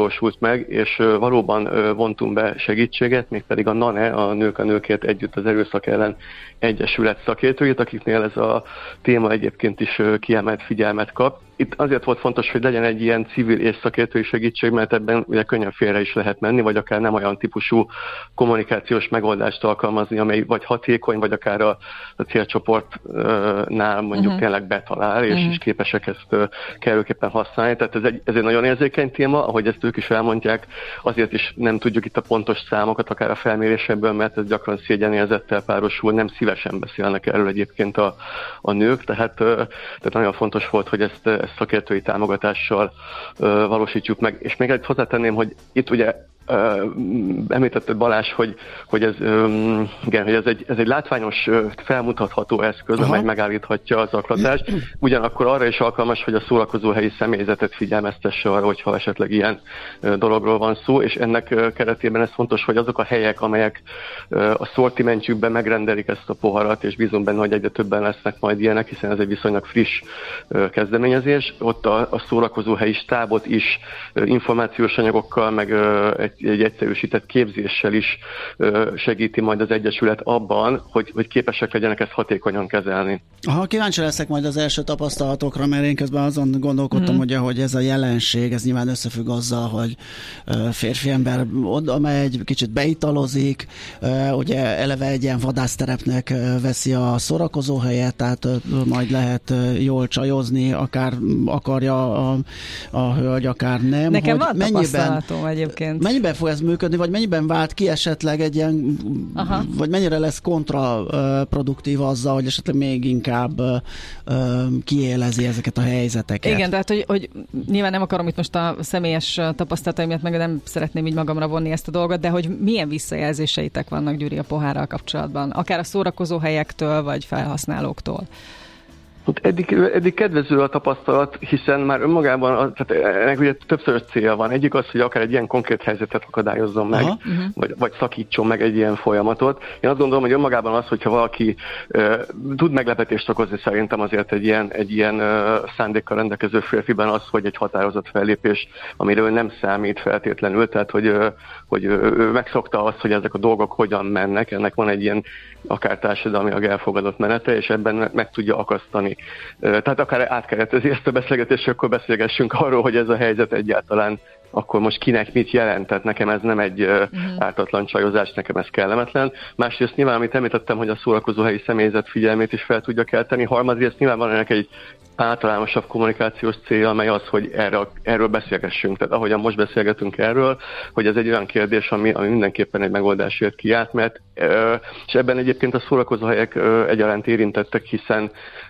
[SPEAKER 9] meg, és valóban vontunk be segítséget, mégpedig a NANE, a Nők a Nőkért Együtt az Erőszak Ellen Egyesület szakértőjét, akiknél ez a téma egyébként is kiemelt figyelmet kap. Itt azért volt fontos, hogy legyen egy ilyen civil és szakértői segítség, mert ebben ugye könnyen félre is lehet menni, vagy akár nem olyan típusú kommunikációs megoldást alkalmazni, amely vagy hatékony, vagy akár a, a célcsoportnál mondjuk uh-huh. tényleg betalál, és uh-huh. is képesek ezt kellőképpen használni. Tehát ez egy, ez egy nagyon érzékeny téma, ahogy ezt ők is elmondják, azért is nem tudjuk itt a pontos számokat, akár a felmérésekből, mert ez gyakran szégyenérzettel párosul, nem szívesen beszélnek erről egyébként a, a nők, tehát, tehát nagyon fontos volt, hogy ezt, ezt szakértői támogatással uh, valósítjuk meg. És még egy hozzátenném, hogy itt ugye Uh, említetted Balázs, hogy, hogy, ez, um, igen, hogy ez, egy, ez egy látványos, felmutatható eszköz, Aha. amely megállíthatja az zaklatást. Ugyanakkor arra is alkalmas, hogy a szórakozóhelyi személyzetet figyelmeztesse arra, hogyha esetleg ilyen uh, dologról van szó, és ennek uh, keretében ez fontos, hogy azok a helyek, amelyek uh, a szortimentjükben megrendelik ezt a poharat, és bízom benne, hogy egyre többen lesznek majd ilyenek, hiszen ez egy viszonylag friss uh, kezdeményezés. Ott a, a szórakozóhelyi stábot is uh, információs anyagokkal, meg uh, egy egy egyszerűsített képzéssel is segíti majd az Egyesület abban, hogy, hogy képesek legyenek ezt hatékonyan kezelni.
[SPEAKER 3] Aha, kíváncsi leszek majd az első tapasztalatokra, mert én közben azon gondolkodtam, mm. ugye, hogy ez a jelenség, ez nyilván összefügg azzal, hogy férfi ember oda megy, kicsit beitalozik, ugye eleve egy ilyen vadászterepnek veszi a szórakozó helyet, tehát majd lehet jól csajozni, akár akarja a, a hölgy, akár nem.
[SPEAKER 6] Nekem
[SPEAKER 3] hogy
[SPEAKER 6] van
[SPEAKER 3] mennyiben,
[SPEAKER 6] tapasztalatom egyébként.
[SPEAKER 3] Mennyiben fog ez működni, vagy mennyiben vált ki esetleg egy ilyen, Aha. vagy mennyire lesz kontraproduktív azzal, hogy esetleg még inkább uh, kiélezi ezeket a helyzeteket?
[SPEAKER 6] Igen, tehát hogy, hogy nyilván nem akarom itt most a személyes tapasztalataimat, meg nem szeretném így magamra vonni ezt a dolgot, de hogy milyen visszajelzéseitek vannak, Gyuri, a pohárral kapcsolatban? Akár a szórakozó helyektől, vagy felhasználóktól?
[SPEAKER 9] Eddig, eddig kedvező a tapasztalat, hiszen már önmagában, tehát ennek ugye többszörös célja van. Egyik az, hogy akár egy ilyen konkrét helyzetet akadályozzon meg, uh-huh. vagy, vagy szakítson meg egy ilyen folyamatot. Én azt gondolom, hogy önmagában az, hogyha valaki uh, tud meglepetést okozni, szerintem azért egy ilyen, egy ilyen uh, szándékkal rendelkező férfiben az, hogy egy határozott fellépés, amiről nem számít feltétlenül, tehát hogy, uh, hogy uh, ő megszokta azt, hogy ezek a dolgok hogyan mennek, ennek van egy ilyen akár társadalmilag elfogadott menete, és ebben meg tudja akasztani. Tehát akár átkeretezi ezt a beszélgetést, akkor beszélgessünk arról, hogy ez a helyzet egyáltalán akkor most kinek mit jelent, tehát nekem ez nem egy uh-huh. ártatlan csajozás, nekem ez kellemetlen. Másrészt nyilván, amit említettem, hogy a szórakozóhelyi személyzet figyelmét is fel tudja kelteni, harmadrészt nyilván van ennek egy általánosabb kommunikációs cél, amely az, hogy erről, erről beszélgessünk. Tehát ahogyan most beszélgetünk erről, hogy ez egy olyan kérdés, ami, ami mindenképpen egy megoldásért kiállt, mert és ebben egyébként a szórakozóhelyek egyaránt érintettek, hiszen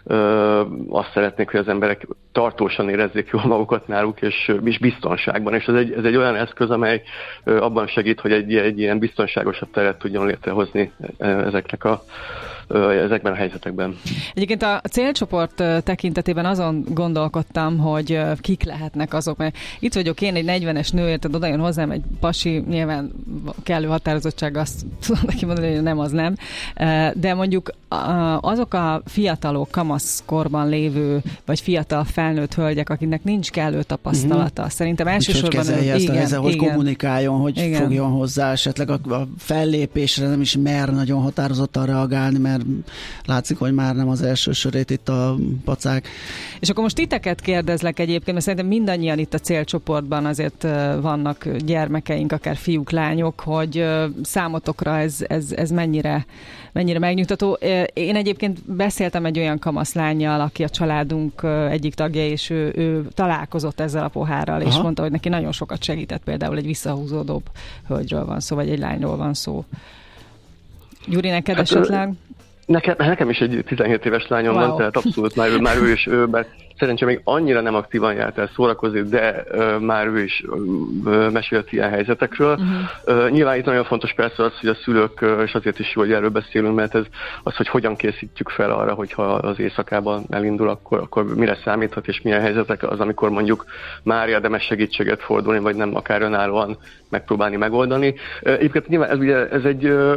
[SPEAKER 9] azt szeretnék, hogy az emberek tartósan érezzék jól magukat náluk, és, és biztonságban. És ez egy, ez egy olyan eszköz, amely abban segít, hogy egy, egy ilyen biztonságosabb teret tudjon létrehozni ezeknek a ezekben a helyzetekben.
[SPEAKER 6] Egyébként a célcsoport tekintetében azon gondolkodtam, hogy kik lehetnek azok, mert itt vagyok én, egy negyvenes nő, érted, oda jön hozzám egy pasi, nyilván kellő határozottság, azt tudom neki mondani, hogy nem, az nem, de mondjuk azok a fiatalok, kamaszkorban lévő, vagy fiatal felnőtt hölgyek, akiknek nincs kellő tapasztalata. Uh-huh. Szerintem elsősorban...
[SPEAKER 3] Hogy kezelje ezt a helyzet, hogy kommunikáljon, hogy igen. fogjon hozzá esetleg a, a fellépésre, nem is mer nagyon határozottan reagálni, mert látszik, hogy már nem az első sörét itt a pacák.
[SPEAKER 6] És akkor most titeket kérdezlek egyébként, mert szerintem mindannyian itt a célcsoportban azért vannak gyermekeink, akár fiúk, lányok, hogy számotokra ez, ez, ez mennyire, mennyire megnyugtató. Én egyébként beszéltem egy olyan kamaszlánnyal, aki a családunk egyik tagja, és ő, ő találkozott ezzel a pohárral, Aha. és mondta, hogy neki nagyon sokat segített, például egy visszahúzódóbb hölgyről van szó, vagy egy lányról van szó. Gyuri, neked hát, esetleg?
[SPEAKER 9] Nekem, nekem is egy tizenhét éves lányom wow. van, tehát abszolút már ő, már ő is ő, mert szerencsére még annyira nem aktívan járt el szórakozni, de uh, már ő is uh, mesélt ilyen helyzetekről. Uh-huh. Uh, nyilván itt nagyon fontos persze az, hogy a szülők, uh, és azért is jó, hogy erről beszélünk, mert ez az, hogy hogyan készítjük fel arra, hogyha az éjszakában elindul, akkor, akkor mire számíthat, és milyen helyzetek az, amikor mondjuk már érdemes segítséget fordulni, vagy nem akár önállóan megpróbálni megoldani. Uh, egyébként nyilván ez, ugye, ez egy uh,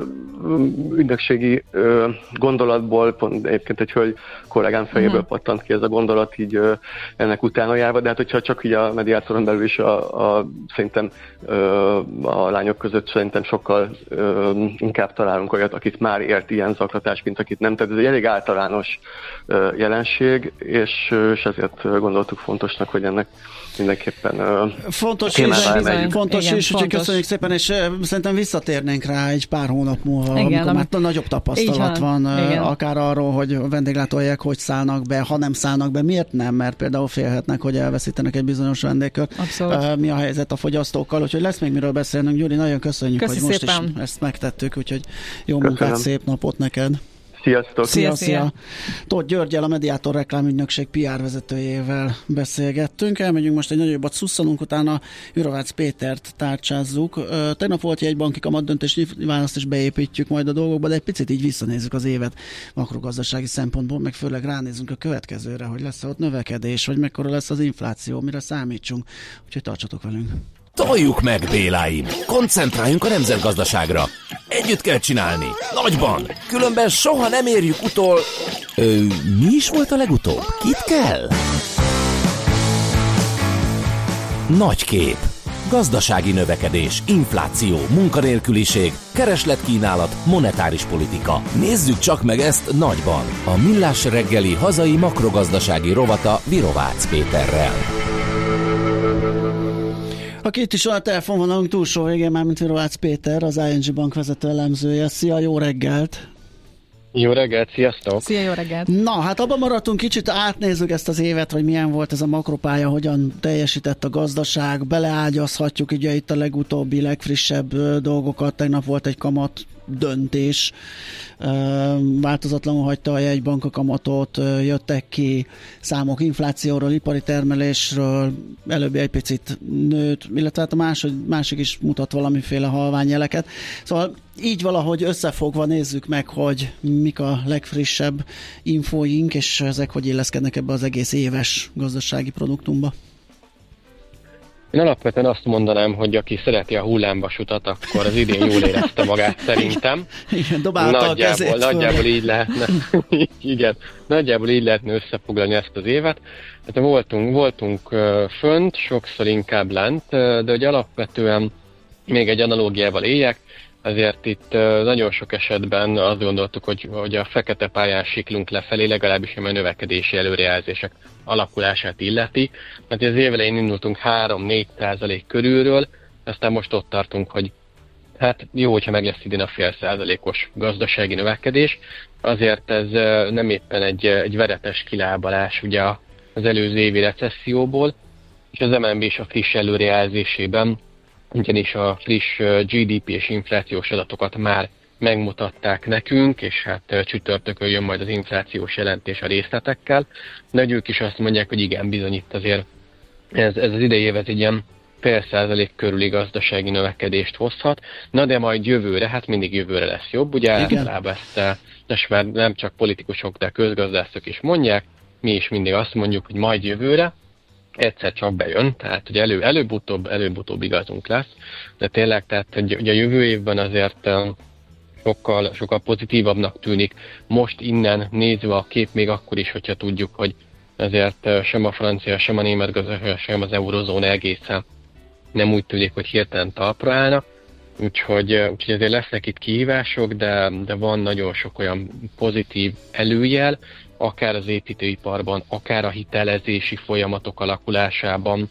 [SPEAKER 9] ügynökségi uh, gondolatból, pont egyébként egy hölgy kollégám fejéből uh-huh. pattant ki ez a gondolat, így így ennek utána járva, de hát hogyha csak így a mediátoron belül is a, a, szerintem a lányok között szerintem sokkal inkább találunk olyat, akit már ért ilyen zaklatás, mint akit nem. Tehát ez egy elég általános jelenség, és, és ezért gondoltuk fontosnak, hogy ennek mindenképpen
[SPEAKER 3] fontos is, fontos is, úgyhogy köszönjük szépen, és szerintem visszatérnénk rá egy pár hónap múlva, igen, amikor már nagyobb tapasztalat van, van akár arról, hogy a vendéglátóhelyek hogy szállnak be, ha nem szállnak be, miért nem, mert például félhetnek, hogy elveszítenek egy bizonyos vendégkört. Abszolút. Mi a helyzet a fogyasztókkal, úgyhogy lesz még miről beszélnünk. Gyuri, nagyon köszönjük, Köszi hogy most szépen. is ezt megtettük, úgyhogy jó Köszönöm. munkát, szép napot neked!
[SPEAKER 9] Sziasztok!
[SPEAKER 3] Szia, szia! Tóth Györggyel, a Mediátor reklámügynökség pé er vezetőjével beszélgettünk. Elmegyünk most egy nagyobbat, szusszanunk, utána Jurovácz Pétert tárcsázzuk. Tegnap volt egy banki kamatdöntés, nyilván azt is beépítjük majd a dolgokba, de egy picit így visszanézzük az évet makrogazdasági szempontból, meg főleg ránézzünk a következőre, hogy lesz ott növekedés, vagy mekkora lesz az infláció, mire számítsunk. Úgyhogy tartsatok velünk!
[SPEAKER 2] Toljuk meg, Béláim! Koncentráljunk a nemzetgazdaságra! Együtt kell csinálni! Nagyban! Különben soha nem érjük utol... Ö, mi is volt a legutóbb? Kit kell? Nagy kép. Gazdasági növekedés, infláció, munkanélküliség, keresletkínálat, monetáris politika. Nézzük csak meg ezt nagyban. A Millás reggeli hazai makrogazdasági rovata Jurovácz Péterrel.
[SPEAKER 3] Aki itt is van a telefonvonalunk túlsó végén, mármint Jurovácz Péter, az i en gé Bank vezető elemzője. Szia, jó reggelt!
[SPEAKER 10] Jó reggelt, sziasztok!
[SPEAKER 6] Szia, jó reggelt!
[SPEAKER 3] Na, hát abban maradtunk, kicsit átnézzük ezt az évet, hogy milyen volt ez a makropálya, hogyan teljesített a gazdaság, beleágyazhatjuk ugye itt a legutóbbi, legfrissebb dolgokat. Tegnap volt egy kamat döntés, változatlanul hagyta a jegybank a kamatot, jöttek ki számok inflációról, ipari termelésről, előbb egy picit nőtt, illetve hát a másik, másik is mutat valamiféle halványjeleket. Szóval így valahogy összefogva nézzük meg, hogy mik a legfrissebb infóink, és ezek hogy illeszkednek ebbe az egész éves gazdasági produktumba.
[SPEAKER 10] Én alapvetően azt mondanám, hogy aki szereti a hullámvasutat, akkor az idén jól érezte magát szerintem.
[SPEAKER 3] Igen, dobálta a kezét.
[SPEAKER 10] Nagyjából így lehetne, igen, nagyjából így lehetne összefoglalni ezt az évet. Hát voltunk, voltunk fönt, sokszor inkább lent, de hogy alapvetően még egy analógiával éljek, azért itt nagyon sok esetben azt gondoltuk, hogy, hogy a fekete pályán siklunk lefelé, legalábbis a növekedési előrejelzések alakulását illeti. Mert az év elején indultunk három-négy százalék körülről, aztán most ott tartunk, hogy hát jó, hogyha meg lesz idén a fél százalékos gazdasági növekedés. Azért ez nem éppen egy, egy veretes kilábalás ugye az előző évi recesszióból, és az em en bé is a friss előrejelzésében, ugyanis a friss gé dé pé és inflációs adatokat már megmutatták nekünk, és hát csütörtökön jön majd az inflációs jelentés a részletekkel, de ők is azt mondják, hogy igen, bizony itt azért ez, ez az idei évet egy ilyen fél százalék körüli gazdasági növekedést hozhat, na de majd jövőre, hát mindig jövőre lesz jobb, ugye általában ezt, ezt már nem csak politikusok, de közgazdászok is mondják, mi is mindig azt mondjuk, hogy majd jövőre, egyszer csak bejön, tehát hogy elő, előbb-utóbb, előbb-utóbb igazunk lesz, de tényleg, tehát hogy, hogy a jövő évben azért sokkal, sokkal pozitívabbnak tűnik. Most innen nézve a kép még akkor is, hogyha tudjuk, hogy azért sem a francia, sem a német gazdaság, sem az eurozóna egészen nem úgy tűnik, hogy hirtelen talpra állnak, úgyhogy, úgyhogy azért lesznek itt kihívások, de, de van nagyon sok olyan pozitív előjel, akár az építőiparban, akár a hitelezési folyamatok alakulásában,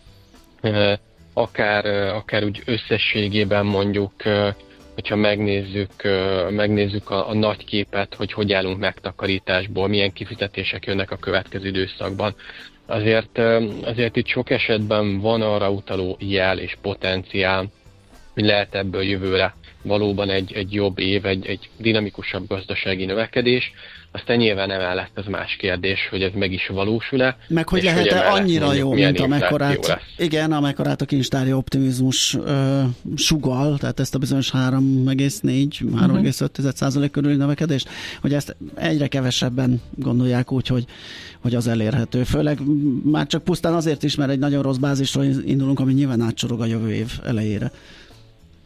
[SPEAKER 10] akár, akár úgy összességében mondjuk, hogyha megnézzük, megnézzük a, a nagy képet, hogy hogy állunk megtakarításból, milyen kifizetések jönnek a következő időszakban. Azért, azért itt sok esetben van arra utaló jel és potenciál, hogy lehet ebből jövőre valóban egy, egy jobb év, egy, egy dinamikusabb gazdasági növekedés. Aztán nyilván emellett az más kérdés, hogy ez meg is valósul-e.
[SPEAKER 3] Meg hogy lehet-e annyira jó, mint amekkorát, igen, amekkorát a kincstári optimizmus uh, sugal, tehát ezt a bizonyos három egész négy három egész öt százalék körüli növekedést, hogy ezt egyre kevesebben gondolják úgy, hogy, hogy az elérhető. Főleg már csak pusztán azért is, mert egy nagyon rossz bázisról indulunk, ami nyilván átsorog a jövő év elejére.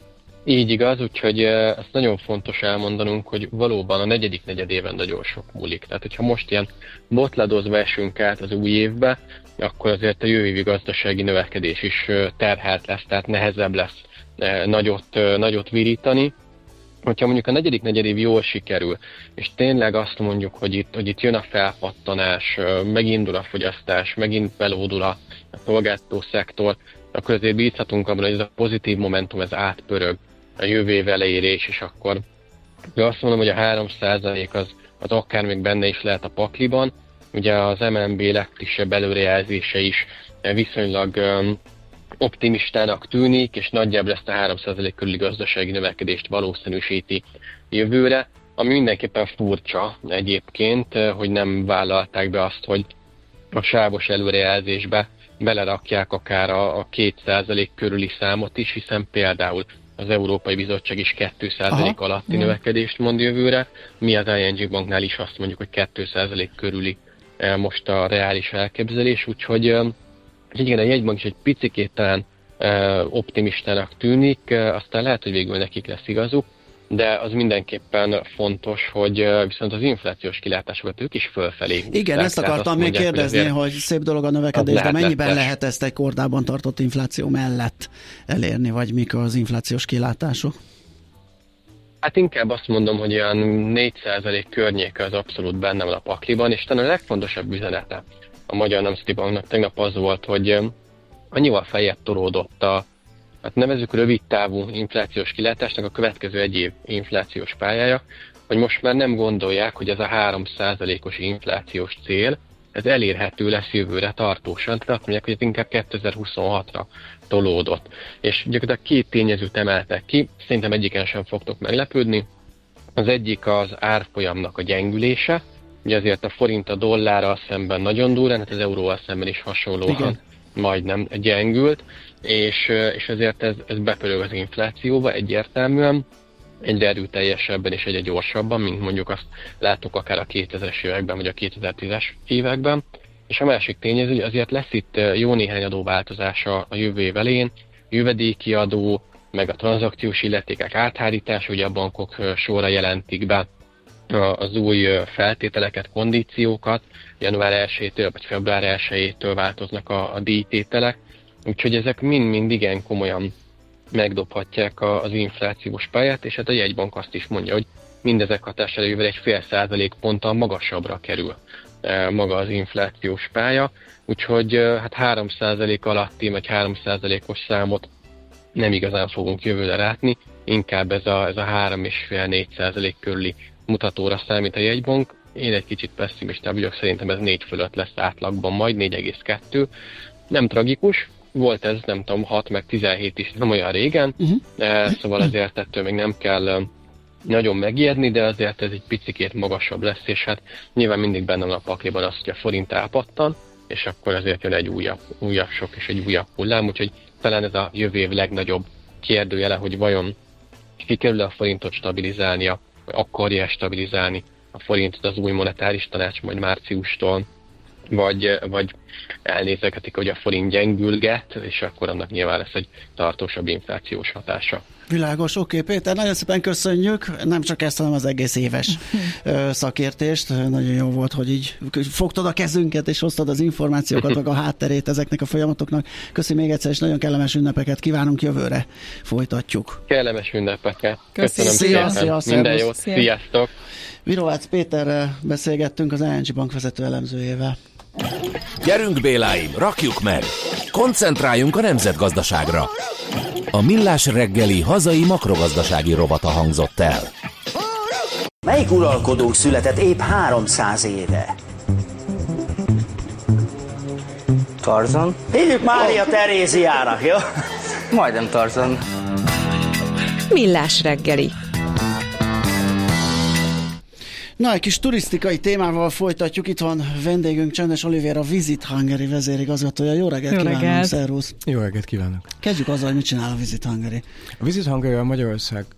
[SPEAKER 10] Így igaz, úgyhogy ezt nagyon fontos elmondanunk, hogy valóban a negyedik negyedében nagyon sok múlik. Tehát, hogyha most ilyen botladozva esünk át az új évbe, akkor azért a jövő évi gazdasági növekedés is terhelt lesz, tehát nehezebb lesz nagyot, nagyot virítani. Hogyha mondjuk a negyedik negyedév jól sikerül, és tényleg azt mondjuk, hogy itt, hogy itt jön a felpattanás, megindul a fogyasztás, megint belódul a szolgáltató szektor, akkor azért bízhatunk abban, hogy ez a pozitív momentum ez átpörög a jövő év elejére is, és akkor azt mondom, hogy a három százalék az, az akár még benne is lehet a pakliban. Ugye az em en bé legfrissebb előrejelzése is viszonylag um, optimistának tűnik, és nagyjából ezt a három százalék körüli gazdasági növekedést valószínűsíti jövőre, ami mindenképpen furcsa egyébként, hogy nem vállalták be azt, hogy a sávos előrejelzésbe belerakják akár a, a két százalék körüli számot is, hiszen például az Európai Bizottság is két százalék Aha. alatti mm. növekedést mond jövőre, mi az i en gé banknál is azt mondjuk, hogy két százalék körüli most a reális elképzelés, úgyhogy igen, a jegybank is egy picikét talán optimistának tűnik, aztán lehet, hogy végül nekik lesz igazuk, de az mindenképpen fontos, hogy viszont az inflációs kilátásokat ők is fölfelé húzták.
[SPEAKER 3] Igen, ezt akartam még kérdezni, hogy, hogy szép dolog a növekedés, de mennyiben lehetes. lehet ezt egy kordában tartott infláció mellett elérni, vagy mik az inflációs kilátások?
[SPEAKER 10] Hát inkább azt mondom, hogy olyan négy százalék környéke az abszolút benne van a pakliban, és talán a legfontosabb üzenete a Magyar Nemzeti Banknak tegnap az volt, hogy annyival feljebb tolódott a, hát nevezzük rövid távú inflációs kilátásnak a következő egy év inflációs pályája, hogy most már nem gondolják, hogy ez a három százalékos inflációs cél, ez elérhető lesz jövőre tartósan, tehát azt mondják, hogy ez inkább kétezer-huszonhatra tolódott. És gyakorlatilag két tényezőt emeltek ki, szerintem egyiken sem fogtok meglepődni. Az egyik az árfolyamnak a gyengülése, ugye azért a forint a dollárral szemben nagyon durrán, hát az euróval szemben is hasonlóan Igen. majdnem gyengült, és, és ezért ez, ez bepörög az inflációba egyértelműen, egyre erőteljesebben és egyre gyorsabban, mint mondjuk azt látok akár a kétezres években, vagy a kétezer-tízes években. És a másik tényező, hogy azért lesz itt jó néhány adóváltozása a jövő év elején, jövedéki adó, meg a tranzakciós illetékek áthárítása, ugye a bankok sorra jelentik be az új feltételeket, kondíciókat, január elsejétől vagy február elsejétől változnak a, a díjtételek, úgyhogy ezek mind-mind igen komolyan megdobhatják az inflációs pályát, és hát a jegybank azt is mondja, hogy mindezek hatására jövőre egy fél százalék ponttal magasabbra kerül maga az inflációs pálya, úgyhogy hát három százalék alatti, vagy három százalékos számot nem igazán fogunk jövőre látni, inkább ez a, ez a három egész öt-négy százalék körüli mutatóra számít a jegybank. Én egy kicsit pessimistább vagyok, szerintem ez négy fölött lesz átlagban, majd négy egész kettő. Nem tragikus, volt ez, nem tudom, hat meg tizenhét is nem olyan régen, uh-huh. szóval azért ettől még nem kell nagyon megijedni, de azért ez egy picikét magasabb lesz, és hát nyilván mindig benne van a pakliban az, hogy a forint elpattan, és akkor azért jön egy újabb, újabb sok és egy újabb hullám, úgyhogy talán ez a jövő év legnagyobb kérdőjele, hogy vajon sikerül a forintot stabilizálnia, vagy akarja stabilizálni a forintot az új monetáris tanács majd márciustól, vagy, vagy elnézegetik, hogy a forint gyengülget, és akkor annak nyilván lesz egy tartósabb inflációs hatása.
[SPEAKER 3] Világos, oké, okay, Péter, nagyon szépen köszönjük, nem csak ezt, hanem az egész éves szakértést. Nagyon jó volt, hogy így fogtad a kezünket, és hoztad az információkat, meg a hátterét ezeknek a folyamatoknak. Köszönjük még egyszer, és nagyon kellemes ünnepeket kívánunk, jövőre folytatjuk.
[SPEAKER 10] Kellemes ünnepeket.
[SPEAKER 3] Köszönöm szépen. Szia, szia,
[SPEAKER 10] minden jót, szia. Sziasztok.
[SPEAKER 3] Virovácz Péterrel beszélgettünk, az i en gé Bank vezető elemzőjével.
[SPEAKER 1] Gyerünk, Béláim, rakjuk meg! Koncentráljunk a nemzetgazdaságra! A Millás reggeli hazai makrogazdasági rovata hangzott el.
[SPEAKER 11] Melyik uralkodónk született épp háromszáz éve? Tarzan? Hívjuk Mária oh. Teréziának, jó?
[SPEAKER 12] Majdnem Tarzan.
[SPEAKER 8] Millás reggeli.
[SPEAKER 3] Na, egy kis turisztikai témával folytatjuk. Itt van vendégünk, Csendes Olivér, a Visit Hungary vezérigazgatója. Jó reggelt Jó kívánunk, szervusz!
[SPEAKER 13] Jó reggelt kívánok!
[SPEAKER 3] Kezdjük azzal, hogy mit csinál a Visit Hungary.
[SPEAKER 13] A Visit Hungary a Magyarország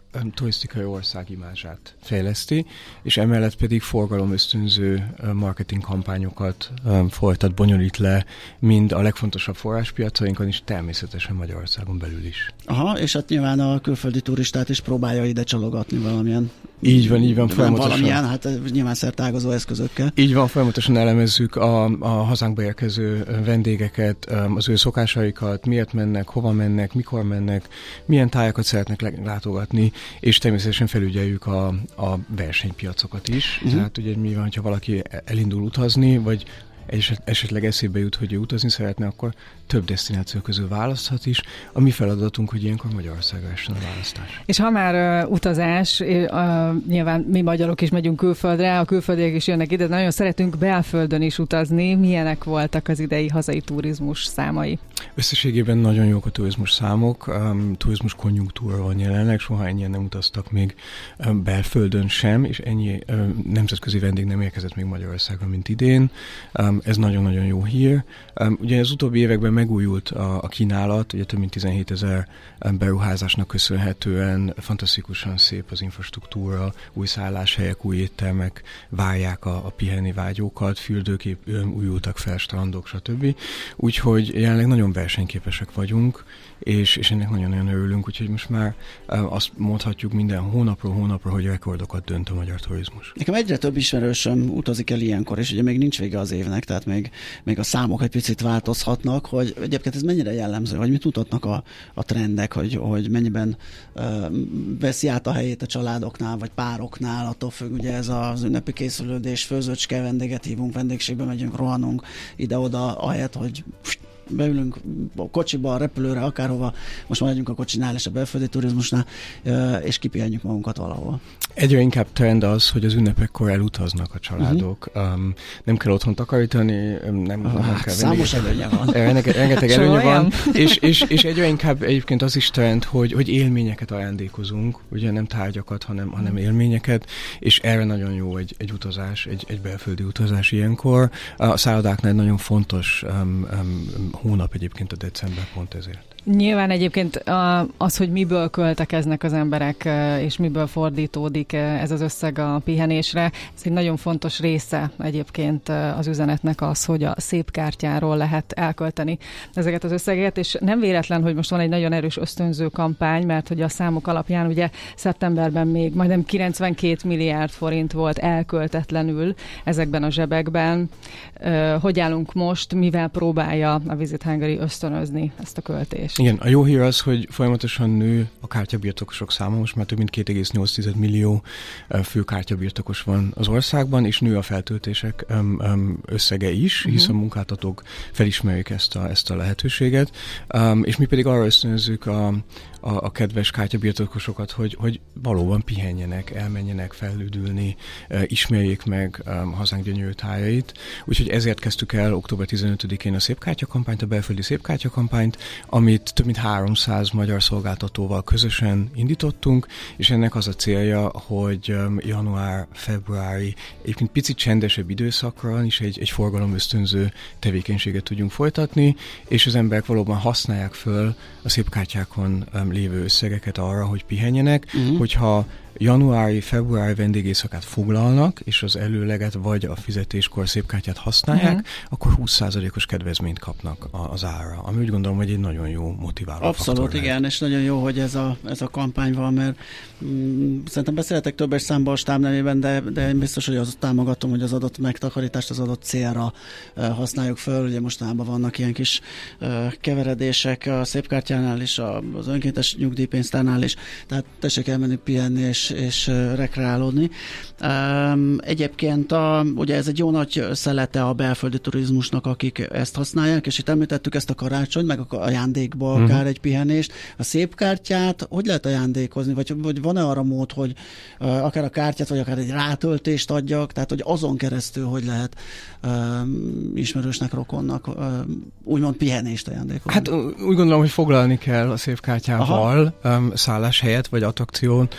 [SPEAKER 13] um, turisztikai ország imázsát fejleszti, és emellett pedig forgalomösztönző um, marketing kampányokat um, folytat, bonyolít le, mind a legfontosabb forráspiacainkon, és természetesen Magyarországon belül is.
[SPEAKER 3] Aha, és hát nyilván a külföldi turistát is próbálja ide csalogatni valamilyen.
[SPEAKER 13] Így van, így van, folyamatosan.
[SPEAKER 3] Valamilyen, hát nyilván szertágazó eszközökkel.
[SPEAKER 13] Így van, folyamatosan elemezzük a, a hazánkba érkező vendégeket, az ő szokásaikat, miért mennek, hova mennek, mikor mennek, milyen tájakat szeretnek látogatni, és természetesen felügyeljük a, a versenypiacokat is. Uh-huh. Tehát ugye mi van, ha valaki elindul utazni, vagy esetleg eszébe jut, hogy ő utazni szeretne, akkor több desztináció közül választhat is. A mi feladatunk, hogy ilyenkor Magyarországra essen a választás.
[SPEAKER 6] És ha már uh, utazás, uh, nyilván mi magyarok is megyünk külföldre, a külföldiek is jönnek ide, de nagyon szeretünk belföldön is utazni. Milyenek voltak az idei hazai turizmus számai?
[SPEAKER 13] Összességében nagyon jók a turizmus számok, um, turizmus konjunktúra van jelenleg, soha ennyien nem utaztak még um, belföldön sem, és ennyi um, nemzetközi vendég nem érkezett még Magyarországra, mint idén. Um, ez nagyon-nagyon jó hír. Um, ugye az utóbbi években megújult a, a kínálat, ugye több mint tizenhétezer beruházásnak köszönhetően fantasztikusan szép az infrastruktúra, új szálláshelyek, új éttermek várják a, a pihenni vágyókat, fürdők újultak fel, strandok, stb. Úgyhogy jelenleg nagyon versenyképesek vagyunk, és, és ennek nagyon-nagyon örülünk, úgyhogy most már uh, azt mondhatjuk minden hónapról hónapra, hogy rekordokat dönt a magyar turizmus.
[SPEAKER 3] Nekem egyre több ismerősöm utazik el ilyenkor, és ugye még nincs vége az évnek, tehát még, még a számok egy picit változhatnak, hogy egyébként ez mennyire jellemző, vagy mit mutatnak a, a trendek, hogy, hogy mennyiben uh, veszi át a helyét a családoknál, vagy pároknál, attól függ, ugye ez az ünnepi készülődés, főzőcske, vendéget hívunk, vendégségbe megyünk, rohanunk ide-oda, ahelyett, hogy beülünk a kocsiba, a repülőre, akárhova, most már megyünk a kocsinál és a belföldi turizmusnál, és kipihenjük magunkat valahol.
[SPEAKER 13] Egyre inkább trend az, hogy az ünnepekkor elutaznak a családok. Uh-huh. Um, nem kell otthon takarítani, nem, ah, nem kell
[SPEAKER 3] számos előnye van.
[SPEAKER 13] Rengeteg, rengeteg előnye van, és, és, és egyre inkább egyébként az is trend, hogy, hogy élményeket ajándékozunk, ugye nem tárgyakat, hanem, hanem élményeket, és erre nagyon jó egy, egy utazás, egy, egy belföldi utazás ilyenkor. A szállodáknál nagyon fontos um, um, hónap egyébként a december, pont ezért.
[SPEAKER 6] Nyilván egyébként az, hogy miből költekeznek az emberek, és miből fordítódik ez az összeg a pihenésre, ez egy nagyon fontos része egyébként az üzenetnek az, hogy a szép kártyáról lehet elkölteni ezeket az összegeket, és nem véletlen, hogy most van egy nagyon erős ösztönző kampány, mert hogy a számok alapján ugye szeptemberben még majdnem kilencvenkét milliárd forint volt elköltetlenül ezekben a zsebekben. Hogy állunk most, mivel próbálja a Visit Hungary ösztönözni ezt a költést?
[SPEAKER 13] Igen, a jó hír az, hogy folyamatosan nő a kártyabirtokosok száma, most már több mint két egész nyolc millió fő kártyabirtokos van az országban, és nő a feltöltések összege is, uh-huh. hiszen a munkáltatók felismerik ezt a, ezt a lehetőséget, és mi pedig arra ösztönözzük a, a, a kedves kártyabirtokosokat, hogy, hogy valóban pihenjenek, elmenjenek fellődülni, ismerjék meg hazánk gyönyörű tájait. Úgyhogy ezért kezdtük el október tizenötödikén a szépkártyakampányt, a belföldi szépkártyakampányt, amit több mint háromszáz magyar szolgáltatóval közösen indítottunk, és ennek az a célja, hogy január, februári, egyébként picit csendesebb időszakra is egy, egy forgalomösztönző tevékenységet tudjunk folytatni, és az emberek valóban használják föl a szépkártyákon lévő összegeket arra, hogy pihenjenek, uh-huh. hogyha januári, februári vendégészakát foglalnak, és az előleget vagy a fizetéskor szépkártyát használják, uh-huh. akkor húsz százalékos kedvezményt kapnak az árra, ami úgy gondolom, hogy egy nagyon jó motiváló
[SPEAKER 3] Abszolút,
[SPEAKER 13] faktor
[SPEAKER 3] igen, és nagyon jó, hogy ez a, ez a kampány van, mert mm, szerintem beszélhetek többes számban a stáb nevében, de, de én biztos, hogy azt támogatom, hogy az adott megtakarítást az adott célra uh, használjuk föl. Ugye mostanában vannak ilyen kis uh, keveredések a szépkártyánál is, a, az önkéntes nyugdíjpénztárnál is, tehát tessék elmenni pihenni és és rekreálódni. Um, egyébként a, ugye ez egy jó nagy szelete a belföldi turizmusnak, akik ezt használják, és itt említettük ezt a karácsony, meg a ajándékba akár uh-huh. egy pihenést. A szép kártyát hogy lehet ajándékozni, vagy, vagy van-e arra mód, hogy uh, akár a kártyát, vagy akár egy rátöltést adjak, tehát hogy azon keresztül hogy lehet um, ismerősnek, rokonnak um, úgymond pihenést ajándékozni?
[SPEAKER 13] Hát úgy gondolom, hogy foglalni kell a szép kártyával um, szálláshelyet, vagy attrakción, um,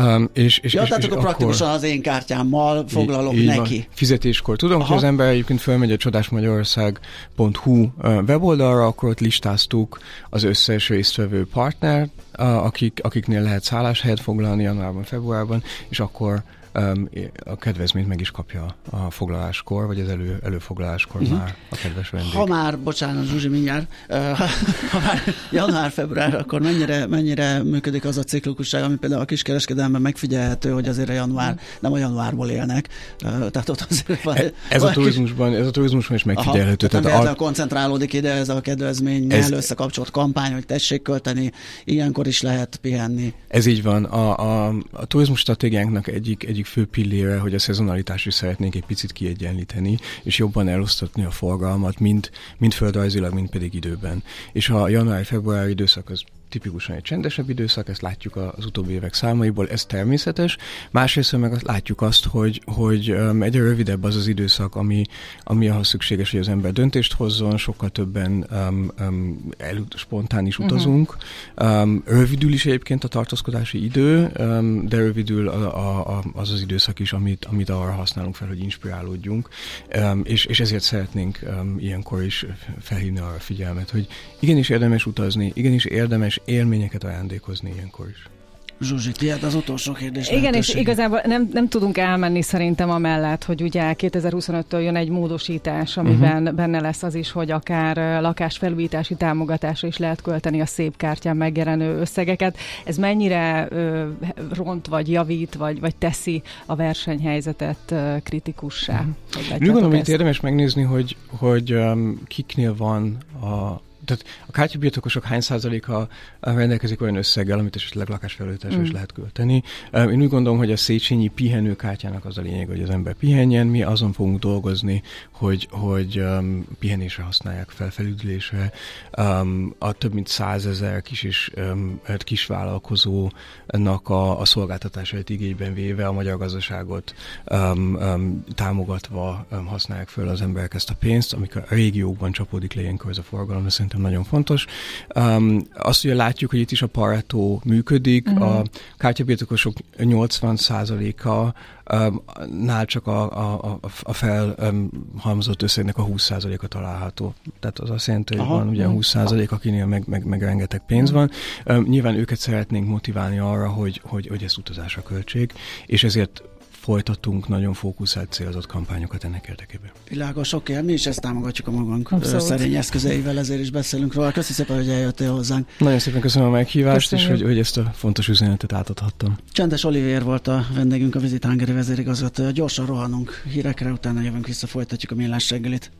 [SPEAKER 13] Um, és, és,
[SPEAKER 3] ja,
[SPEAKER 13] és,
[SPEAKER 3] tehát
[SPEAKER 13] és
[SPEAKER 3] akkor praktikusan az én kártyámmal foglalok így, neki. Van.
[SPEAKER 13] Fizetéskor. Tudom, Aha. hogy az ember egyébként fölmegy a csodásmagyarország pont hu weboldalra, akkor ott listáztuk az összes résztvevő partnert, akik, akiknél lehet szálláshelyet foglalni januárban, februárban, és akkor Um, a kedvezményt meg is kapja a foglaláskor, vagy az elő, előfoglaláskor uh-huh. már a kedves vendég.
[SPEAKER 3] Ha már, bocsánat, Zsuzsi, mindjárt, uh, ha már január-február, akkor mennyire, mennyire működik az a ciklikusság, ami például a kiskereskedelemben megfigyelhető, hogy azért a január, nem a januárból élnek, uh, tehát ott azért van.
[SPEAKER 13] Ez a turizmusban, ez a turizmusban is megfigyelhető.
[SPEAKER 3] Aha, tehát tehát a... koncentrálódik ide ez a kedvezmény, ez... összekapcsolt kampány, hogy tessék költeni, ilyenkor is lehet pihenni.
[SPEAKER 13] Ez így van. A, a, a turizmus stratégiánknak egyik, egyik fő pillére, hogy a szezonalitást is szeretnénk egy picit kiegyenlíteni, és jobban elosztatni a forgalmat, mind, mind földrajzilag, mind pedig időben. És a január-február időszak az tipikusan egy csendesebb időszak, ezt látjuk az utóbbi évek számaiból, ez természetes. Másrészt meg azt látjuk azt, hogy, hogy um, egyre rövidebb az az időszak, ami, ami ahhoz szükséges, hogy az ember döntést hozzon, sokkal többen um, um, el, spontán is utazunk. Uh-huh. Um, rövidül is egyébként a tartózkodási idő, um, de rövidül a, a, a, az az időszak is, amit, amit arra használunk fel, hogy inspirálódjunk. Um, és, és ezért szeretnénk um, ilyenkor is felhívni arra a figyelmet, hogy igenis érdemes utazni, igenis érdemes élményeket ajándékozni ilyenkor is.
[SPEAKER 3] Zsuzsi, tiéd az utolsó kérdés.
[SPEAKER 6] Igen,
[SPEAKER 3] lehetőség.
[SPEAKER 6] és igazából nem, nem tudunk elmenni szerintem amellett, hogy ugye kétezer-huszonöttől jön egy módosítás, amiben uh-huh. benne lesz az is, hogy akár lakásfelújítási támogatásra is lehet költeni a szép kártyán megjelenő összegeket. Ez mennyire ö, ront, vagy javít, vagy, vagy teszi a versenyhelyzetet ö, kritikussá?
[SPEAKER 13] Uh-huh. Úgy gondolom, hogy érdemes megnézni, hogy, hogy um, kiknél van a tehát a kártyabirtokosok hány százaléka rendelkezik olyan összeggel, amit esetleg lakásfelújításra mm. is lehet költeni. Én úgy gondolom, hogy a Széchenyi pihenőkártyának az a lényeg, hogy az ember pihenjen. Mi azon fogunk dolgozni, hogy, hogy um, pihenésre használják fel, felüdülésre. Um, a több mint százezer kis és um, kisvállalkozónak a, a szolgáltatásait igényben véve a magyar gazdaságot um, um, támogatva um, használják fel az emberek ezt a pénzt, amikor a régiókban csapódik le ilyenkor ez a forgalom, ez szerintem nagyon fontos. Um, azt ugye látjuk, hogy itt is a Pareto működik, uh-huh. a kártyabirtokosok nyolcvan százaléka um, nál csak a, a, a felhalmozott összegnek a húsz százaléka található. Tehát az azt jelenti, hogy Aha. van ugye húsz százalék, akinél meg, meg, meg rengeteg pénz van. Um, nyilván őket szeretnénk motiválni arra, hogy, hogy, hogy ezt utazásra költsék, és ezért folytatunk nagyon fókuszált, célzott kampányokat ennek érdekében.
[SPEAKER 3] Világos, oké, mi is ezt támogatjuk a magunk Abszolút. szerény eszközeivel, ezért is beszélünk róla. Köszönöm szépen, hogy eljöttél hozzánk.
[SPEAKER 13] Nagyon szépen köszönöm a meghívást, köszönjük. és hogy, hogy ezt a fontos üzenetet átadhattam.
[SPEAKER 3] Csendes Olivér volt a vendégünk, a Visit Hungary vezérigazgatója. Gyorsan rohanunk hírekre, utána jövünk vissza, folytatjuk a Millás reggelit.